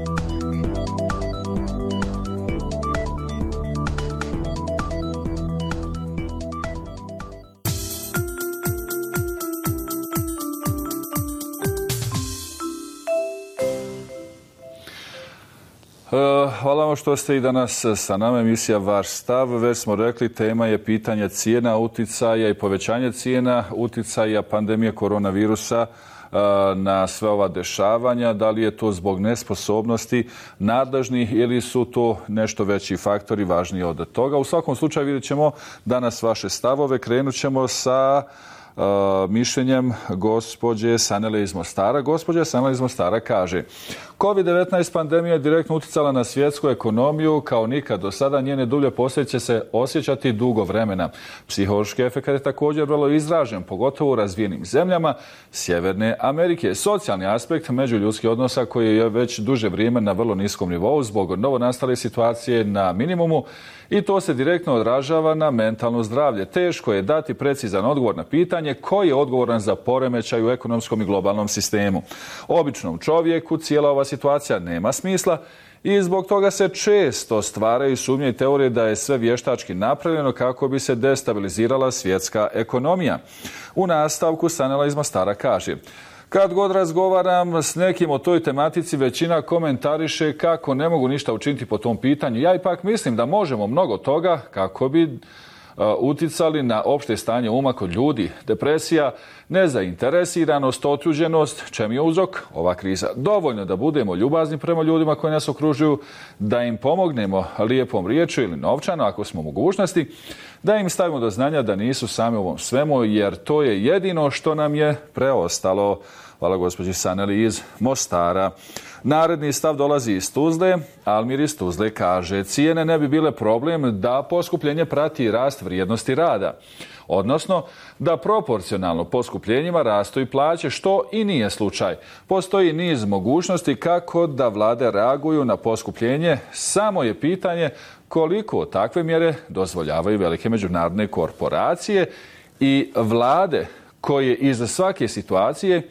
Hvala vam što ste i danas sa nama, emisija Vaš stav. Već smo rekli, tema je pitanje cijena, uticaja i povećanje cijena, uticaja pandemije koronavirusa na sve ova dešavanja. Da li je to zbog nesposobnosti nadležnih ili su to nešto veći faktori važniji od toga? U svakom slučaju vidjet ćemo danas vaše stavove. Krenut ćemo sa Uh, mišljenjem gospođe Sanele iz Mostara. Gospođa Sanele iz Mostara kaže: kovid devetnaest pandemija je direktno uticala na svjetsku ekonomiju kao nikad do sada. Njene dulje posljedice će se osjećati dugo vremena. Psihološki efekt je također vrlo izražen, pogotovo u razvijenim zemljama Sjeverne Amerike. Socijalni aspekt međuljudskih odnosa koji je već duže vrijeme na vrlo niskom nivou zbog novonastale situacije na minimumu, i to se direktno odražava na mentalno zdravlje. Teško je dati precizan odgovor na pitanje koji je odgovoran za poremećaj u ekonomskom i globalnom sistemu. Običnom čovjeku cijela ova situacija nema smisla i zbog toga se često stvaraju sumnje i teorije da je sve vještački napravljeno kako bi se destabilizirala svjetska ekonomija. U nastavku Sanela iz Mostara kaže: kad god razgovaram s nekim o toj tematici, većina komentariše kako ne mogu ništa učiniti po tom pitanju. Ja ipak mislim da možemo mnogo toga kako bi uh, uticali na opšte stanje uma kod ljudi. Depresija, nezainteresiranost, otuđenost, čem je uzrok? Ova kriza. Dovoljno da budemo ljubazni prema ljudima koji nas okružuju, da im pomognemo lijepom riječju ili novčano ako smo u mogućnosti, da im stavimo do znanja da nisu sami u ovom svemu, jer to je jedino što nam je preostalo. Hvala gospođi Saneli iz Mostara. Naredni stav dolazi iz Tuzle. Almir iz Tuzle kaže: cijene ne bi bile problem da poskupljenje prati rast vrijednosti rada, odnosno da proporcionalno poskupljenjima rastu i plaće, što i nije slučaj. Postoji niz mogućnosti kako da vlade reaguju na poskupljenje, samo je pitanje koliko takve mjere dozvoljavaju velike međunarodne korporacije i vlade koje iz svake situacije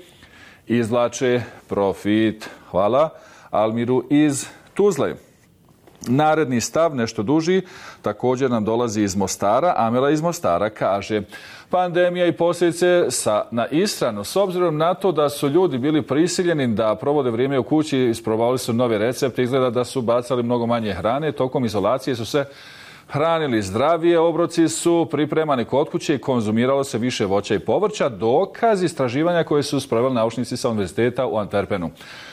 izvlače profit. Hvala Almiru iz Tuzle. Naredni stav, nešto duži, također nam dolazi iz Mostara. Amela iz Mostara kaže: pandemija i posljedice sa, na ishranu. S obzirom na to da su ljudi bili prisiljeni da provode vrijeme u kući, isprobavali su nove recepte, izgleda da su bacali mnogo manje hrane. Tokom izolacije su se hranili zdravije, obroci su pripremani kod kuće i konzumiralo se više voća i povrća. Dokaz istraživanja koje su sproveli naučnici sa univerziteta u Antwerpenu.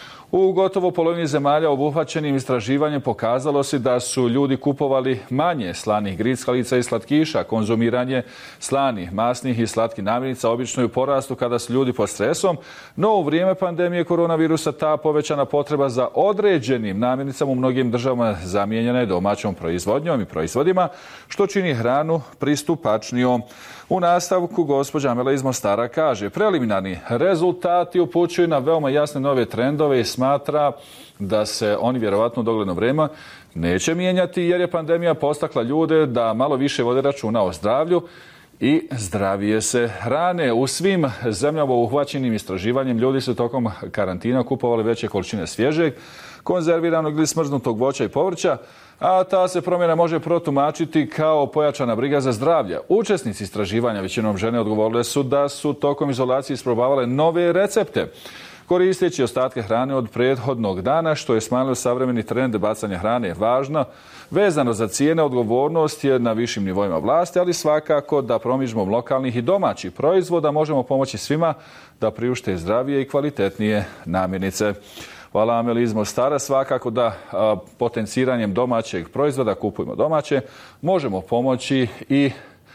U gotovo polovini zemalja obuhvaćenim istraživanjem pokazalo se da su ljudi kupovali manje slanih grickalica i slatkiša. Konzumiranje slanih, masnih i slatkih namirnica obično je u porastu kada su ljudi pod stresom, no u vrijeme pandemije koronavirusa ta povećana potreba za određenim namirnicama u mnogim državama zamijenjena je domaćom proizvodnjom i proizvodima, što čini hranu pristupačnijom. U nastavku gospođa Amela iz Mostara kaže: preliminarni rezultati upućuju na veoma jasne nove trendove i smatra da se oni vjerovatno u dogledno vrijeme neće mijenjati jer je pandemija postakla ljude da malo više vode računa o zdravlju i zdravije se hrane. U svim zemljama uhvaćenim istraživanjem ljudi su tokom karantina kupovali veće količine svježeg, konzerviranog ili smrznutog voća i povrća, a ta se promjena može protumačiti kao pojačana briga za zdravlje. Učesnici istraživanja, većinom žene, odgovorile su da su tokom izolacije isprobavale nove recepte, koristeći ostatke hrane od prethodnog dana, što je smanjilo savremeni trend bacanja hrane. Važno, vezano za cijene, odgovornost je na višim nivoima vlasti, ali svakako da promidžbom lokalnih i domaćih proizvoda možemo pomoći svima da priušte zdravije i kvalitetnije namirnice. Hvala Ameli iz Mostara. Svakako da a, potenciranjem domaćeg proizvoda, kupujemo domaće, možemo pomoći i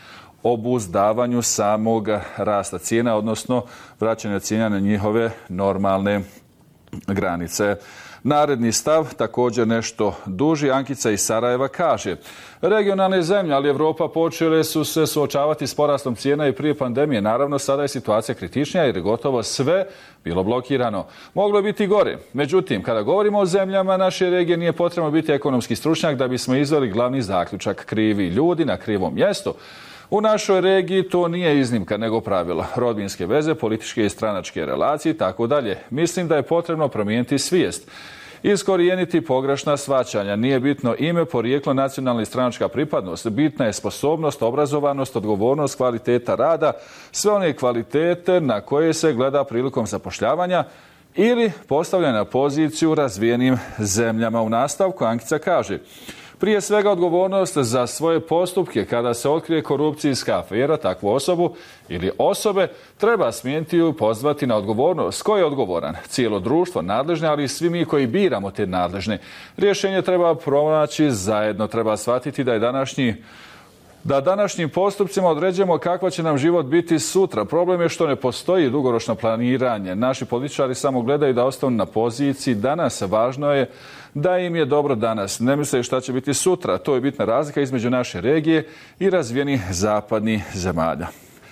obuzdavanju samog rasta cijena, odnosno vraćanja cijena na njihove normalne granice. Naredni stav, također nešto duži, Ankica iz Sarajeva kaže: regionalne zemlje, ali Evropa počele su se suočavati s porastom cijena i prije pandemije. Naravno, sada je situacija kritičnija jer je gotovo sve bilo blokirano. Moglo je biti gore. Međutim, kada govorimo o zemljama naše regije, nije potrebno biti ekonomski stručnjak da bismo izveli glavni zaključak: krivi ljudi na krivom mjestu. U našoj regiji to nije iznimka nego pravilo. Rodbinske veze, političke i stranačke relacije i tako dalje. Mislim da je potrebno promijeniti svijest. Iskorijeniti pogrešna shvaćanja. Nije bitno ime, porijeklo, nacionalna i stranačka pripadnost. Bitna je sposobnost, obrazovanost, odgovornost, kvaliteta rada, sve one kvalitete na koje se gleda prilikom zapošljavanja ili postavljanja na poziciju razvijenim zemljama. U nastavku Ankica kaže: prije svega odgovornost za svoje postupke. Kada se otkrije korupcijska afera, takvu osobu ili osobe treba smijeniti i pozvati na odgovornost. Ko je odgovoran? Cijelo društvo, nadležne, ali i svi mi koji biramo te nadležne. Rješenje treba pronaći zajedno. Treba shvatiti da je današnji da današnjim postupcima određujemo kakva će nam život biti sutra. Problem je što ne postoji dugoročno planiranje. Naši političari samo gledaju da ostanu na poziciji danas. Važno je da im je dobro danas. Ne misle šta će biti sutra. To je bitna razlika između naše regije i razvijenih zapadnih zemalja.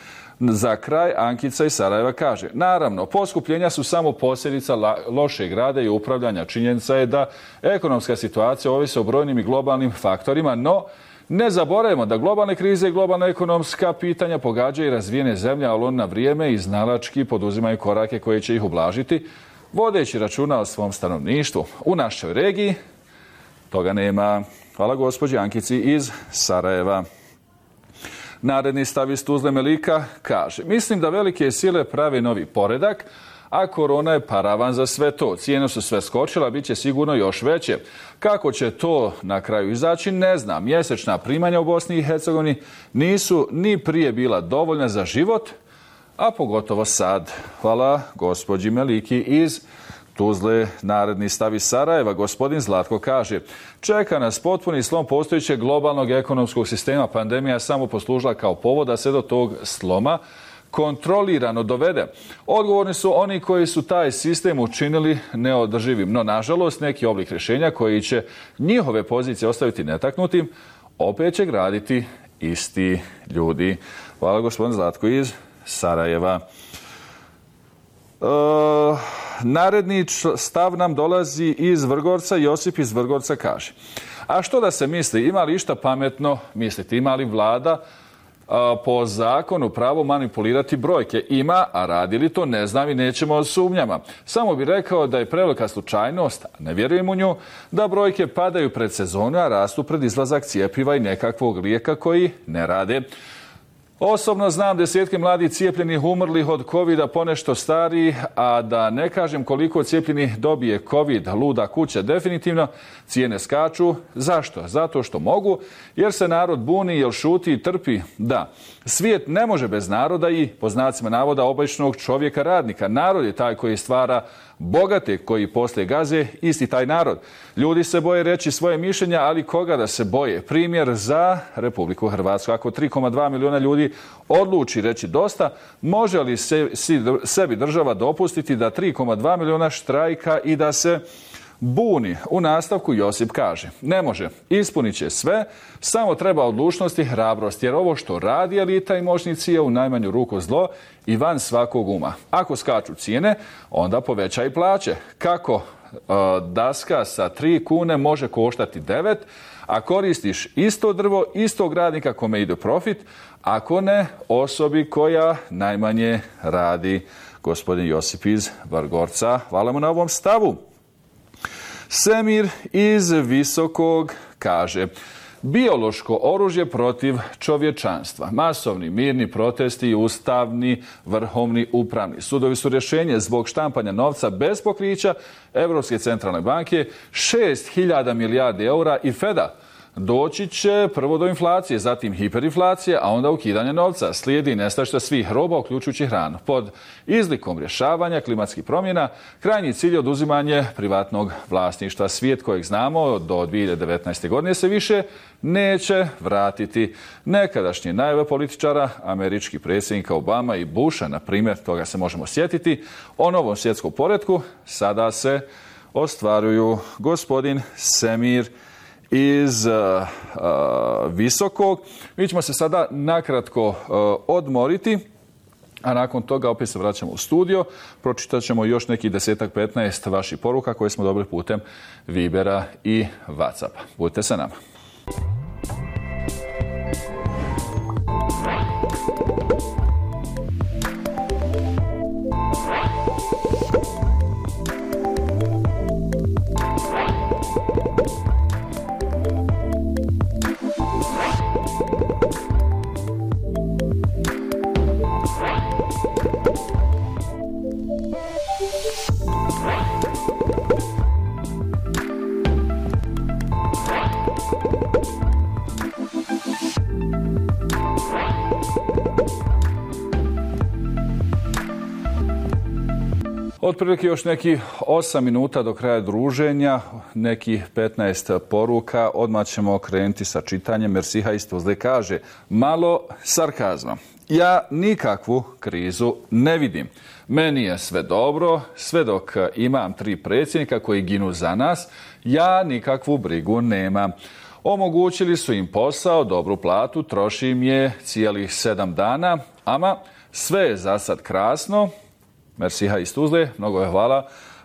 Za kraj Ankica iz Sarajeva kaže: naravno, poskupljenja su samo posljedica lošeg rada i upravljanja. Činjenica je da ekonomska situacija ovisi o brojnim i globalnim faktorima, no ne zaboravimo da globalne krize i globalna ekonomska pitanja pogađaju i razvijene zemlje, ali on na vrijeme i znalački poduzimaju korake koji će ih ublažiti, vodeći računa o svom stanovništvu. U našoj regiji toga nema. Hvala gospođi Ankici iz Sarajeva. Naredni stav iz Tuzle Melika kaže: mislim da velike sile prave novi poredak, a korona je paravan za sve to. Cijene su sve skočile, bit će sigurno još veće. Kako će to na kraju izaći, ne znam. Mjesečna primanja u Bosni i Hercegovini nisu ni prije bila dovoljna za život, a pogotovo sad. Hvala gospođi Meliki iz Tuzle. Naredni stav iz Sarajeva, gospodin Zlatko kaže: čeka nas potpuni slom postojećeg globalnog ekonomskog sistema. Pandemija je samo poslužila kao povod da se do tog sloma kontrolirano dovede. Odgovorni su oni koji su taj sistem učinili neodrživim. No, nažalost, neki oblik rješenja koji će njihove pozicije ostaviti netaknutim, opet će graditi isti ljudi. Hvala gospodin Zlatko iz Sarajeva. E, naredni stav nam dolazi iz Vrgorca. Josip iz Vrgorca kaže: a što da se misli, ima li išta pametno misliti? Ima li vlada po zakonu pravo manipulirati brojke? Ima, a radi li to ne znam i nećemo o sumnjama. Samo bi rekao da je prevelika slučajnost, ne vjerujem u nju, da brojke padaju pred sezonu, a rastu pred izlazak cijepiva i nekakvog lijeka koji ne rade. Osobno znam desetke mladih cijepljenih umrlih od covida, ponešto stariji, a da ne kažem koliko cijepljenih dobije covid, luda kuća. Definitivno cijene skaču. Zašto? Zato što mogu, jer se narod buni, jer šuti i trpi. Da, svijet ne može bez naroda i, po znacima navoda, običnog čovjeka radnika. Narod je taj koji stvara bogate, koji poslije gaze, isti taj narod. Ljudi se boje reći svoje mišljenja, ali koga da se boje? Primjer za Republiku Hrvatsku. Ako tri zarez dva milijuna ljudi odluči reći dosta, može li se, sebi država dopustiti da tri zarez dva milijuna štrajka i da se buni? U nastavku Josip kaže: ne može, ispunit će sve, samo treba odlučnost i hrabrost, jer ovo što radi elita i moćnici je u najmanju ruku zlo i van svakog uma. Ako skaču cijene, onda povećaj plaće. Kako daska sa tri kune može koštati devet, a koristiš isto drvo, istog radnika kome ide profit, ako ne osobi koja najmanje radi. Gospodin Josip iz Vargorca, hvala mu na ovom stavu. Semir iz Visokog kaže: biološko oružje protiv čovječanstva. Masovni mirni protesti i ustavni, vrhovni, upravni sudovi su rješenje zbog štampanja novca bez pokrića Europske centralne banke, šest hiljada milijardi eura i Feda. Doći će prvo do inflacije, zatim hiperinflacije, a onda ukidanje novca. Slijedi nestašica svih roba, uključujući hranu. Pod izlikom rješavanja klimatskih promjena, krajnji cilj je oduzimanje privatnog vlasništva. Svijet kojeg znamo do dvije hiljade devetnaeste. godine se više neće vratiti. Nekadašnje najave političara, američki predsjednika Obama i Busha, na primjer, toga se možemo sjetiti, o novom svjetskom poretku sada se ostvaruju. Gospodin Semir iz uh, uh, Visokog. Mi ćemo se sada nakratko uh, odmoriti, a nakon toga opet se vraćamo u studio. Pročitat ćemo još nekih desetak, petnaest vaših poruka koje smo dobili putem Vibera i Whatsappa. Budite sa nama. Otprilike još nekih osam minuta do kraja druženja, nekih petnaest poruka. Odmah ćemo krenuti sa čitanjem. Mersiha iz Tuzle kaže: malo sarkazma. Ja nikakvu krizu ne vidim. Meni je sve dobro, sve dok imam tri predsjednika koji ginu za nas, ja nikakvu brigu nemam. Omogućili su im posao, dobru platu, troši im je cijelih sedam dana, ama sve je za sad krasno. Mersiha iz Tuzle, mnogo je hvala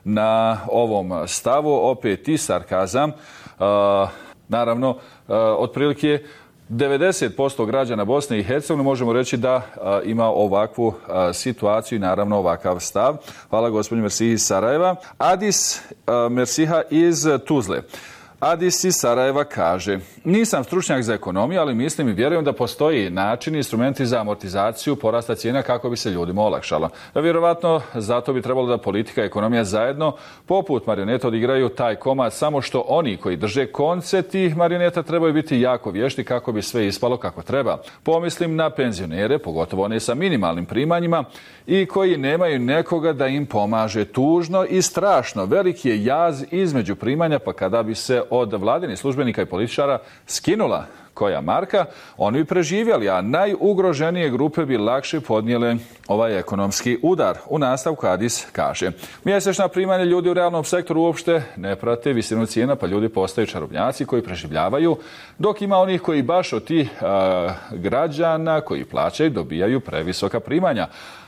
na ovom stavu. Opet i sarkazam. Uh, naravno, uh, otprilike devedeset posto građana Bosne i Hercegovine možemo reći da uh, ima ovakvu uh, situaciju i naravno ovakav stav. Hvala gospodinu Mersihi iz Sarajeva. Adis uh, Mersiha iz Tuzle. Adis iz Sarajeva kaže: nisam stručnjak za ekonomiju, ali mislim i vjerujem da postoji način i instrumenti za amortizaciju porasta cijena kako bi se ljudima olakšalo. Vjerovatno zato bi trebalo da politika i ekonomija zajedno poput marioneta odigraju taj komad, samo što oni koji drže konce tih marioneta trebaju biti jako vješti kako bi sve ispalo kako treba. Pomislim na penzionere, pogotovo one sa minimalnim primanjima i koji nemaju nekoga da im pomaže. Tužno i strašno veliki je jaz između primanja, pa kada bi se od vladinih službenika i političara skinula koja marka, oni bi preživjeli, a najugroženije grupe bi lakše podnijele ovaj ekonomski udar. U nastavku Adis kaže: mjesečna primanja ljudi u realnom sektoru uopšte ne prate visinu cijena, pa ljudi postaju čarobnjaci koji preživljavaju, dok ima onih koji baš od tih a, građana koji plaćaju dobijaju previsoka primanja.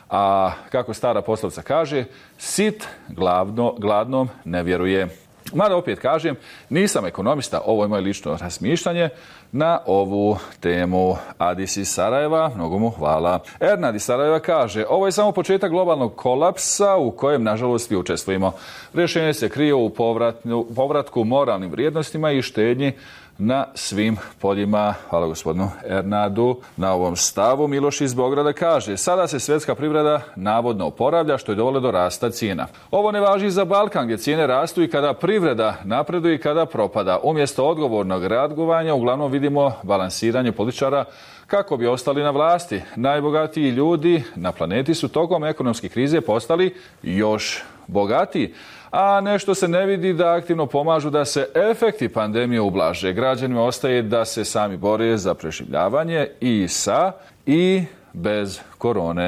A kako stara poslovica kaže, sit glavno, gladnom ne vjeruje. Mada opet kažem, nisam ekonomista, ovo je moje lično razmišljanje na ovu temu. Adis iz Sarajeva, mnogo mu hvala. Ernad iz Sarajeva kaže: ovo je samo početak globalnog kolapsa u kojem, nažalost, svi učestvujemo. Rješenje se krije u povratku moralnim vrijednostima i štednji na svim poljima. Hvala gospodinu Ernadu na ovom stavu. Miloš iz Beograda kaže: sada se svjetska privreda navodno oporavlja, što je dovelo do rasta cijena. Ovo ne važi za Balkan, gdje cijene rastu i kada privreda napreduje i kada propada. Umjesto odgovornog reagovanja uglavnom vidimo balansiranje političara kako bi ostali na vlasti. Najbogatiji ljudi na planeti su tokom ekonomske krize postali još bogatiji, a nešto se ne vidi da aktivno pomažu da se efekti pandemije ublaže. Građanima ostaje da se sami bore za preživljavanje i sa i bez korone.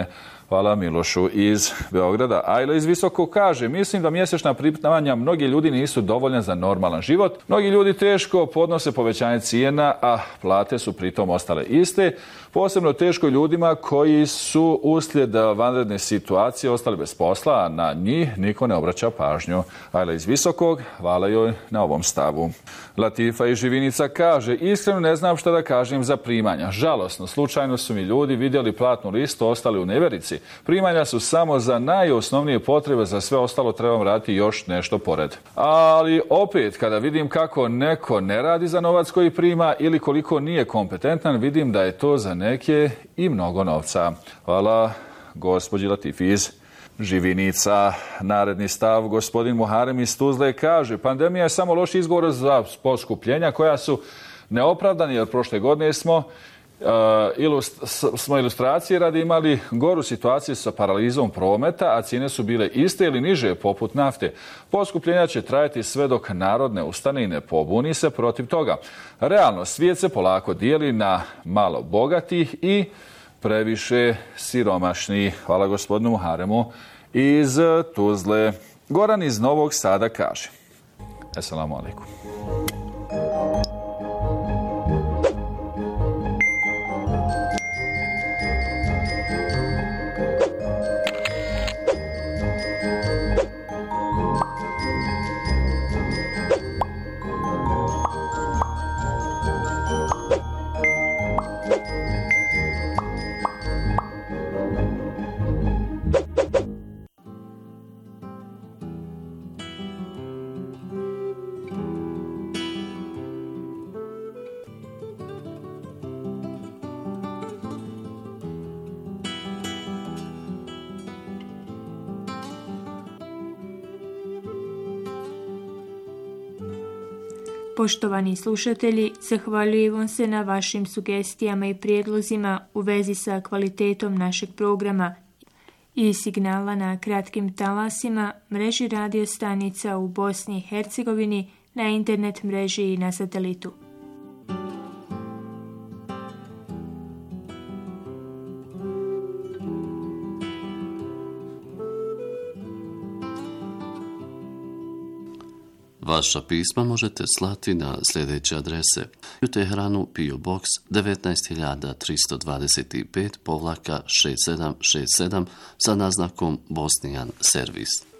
Hvala Milošu iz Beograda. Ajlo iz Visokog kaže, mislim da mjesečna primanja mnogi ljudi nisu dovoljne za normalan život. Mnogi ljudi teško podnose povećanje cijena, a plate su pritom ostale iste. Posebno teško ljudima koji su uslijed vanredne situacije ostali bez posla, a na njih niko ne obraća pažnju. Ajla iz Visokog, hvala joj na ovom stavu. Latifa iz Živinica kaže, iskreno ne znam šta da kažem za primanja. Žalosno, slučajno su mi ljudi vidjeli platnu listu, ostali u neverici. Primanja su samo za najosnovnije potrebe, za sve ostalo trebam raditi još nešto pored. Ali opet, kada vidim kako neko ne radi za novac koji prima ili koliko nije kompetentan, vidim da je to za neke i mnogo novca. Hvala gospođi Latifi iz Živinica. Naredni stav, gospodin Muharem iz Tuzle kaže, pandemija je samo loš izgovor za poskupljenja koja su neopravdani, jer prošle godine smo uh, ilust, smo ilustracije radi imali goru situaciju sa paralizom prometa, a cijene su bile iste ili niže poput nafte. Poskupljenja će trajati sve dok narod ne ustane i ne pobuni se protiv toga. Realno, svijet se polako dijeli na malo bogatih i previše siromašni. Hvala gospodinu Muharemu iz Tuzle. Goran iz Novog Sada kaže. Assalamu alaikum. Poštovani slušatelji, zahvaljujem vam se na vašim sugestijama i prijedlozima u vezi sa kvalitetom našeg programa i signala na kratkim talasima, mreži radio stanica u Bosni i Hercegovini, na internet mreži i na satelitu. Vaša pisma možete slati na sljedeće adrese: u Teheranu P O Box devetnaest hiljada tristo dvadeset pet povlaka šest sedam šest sedam sa naznakom Bosnijan servis.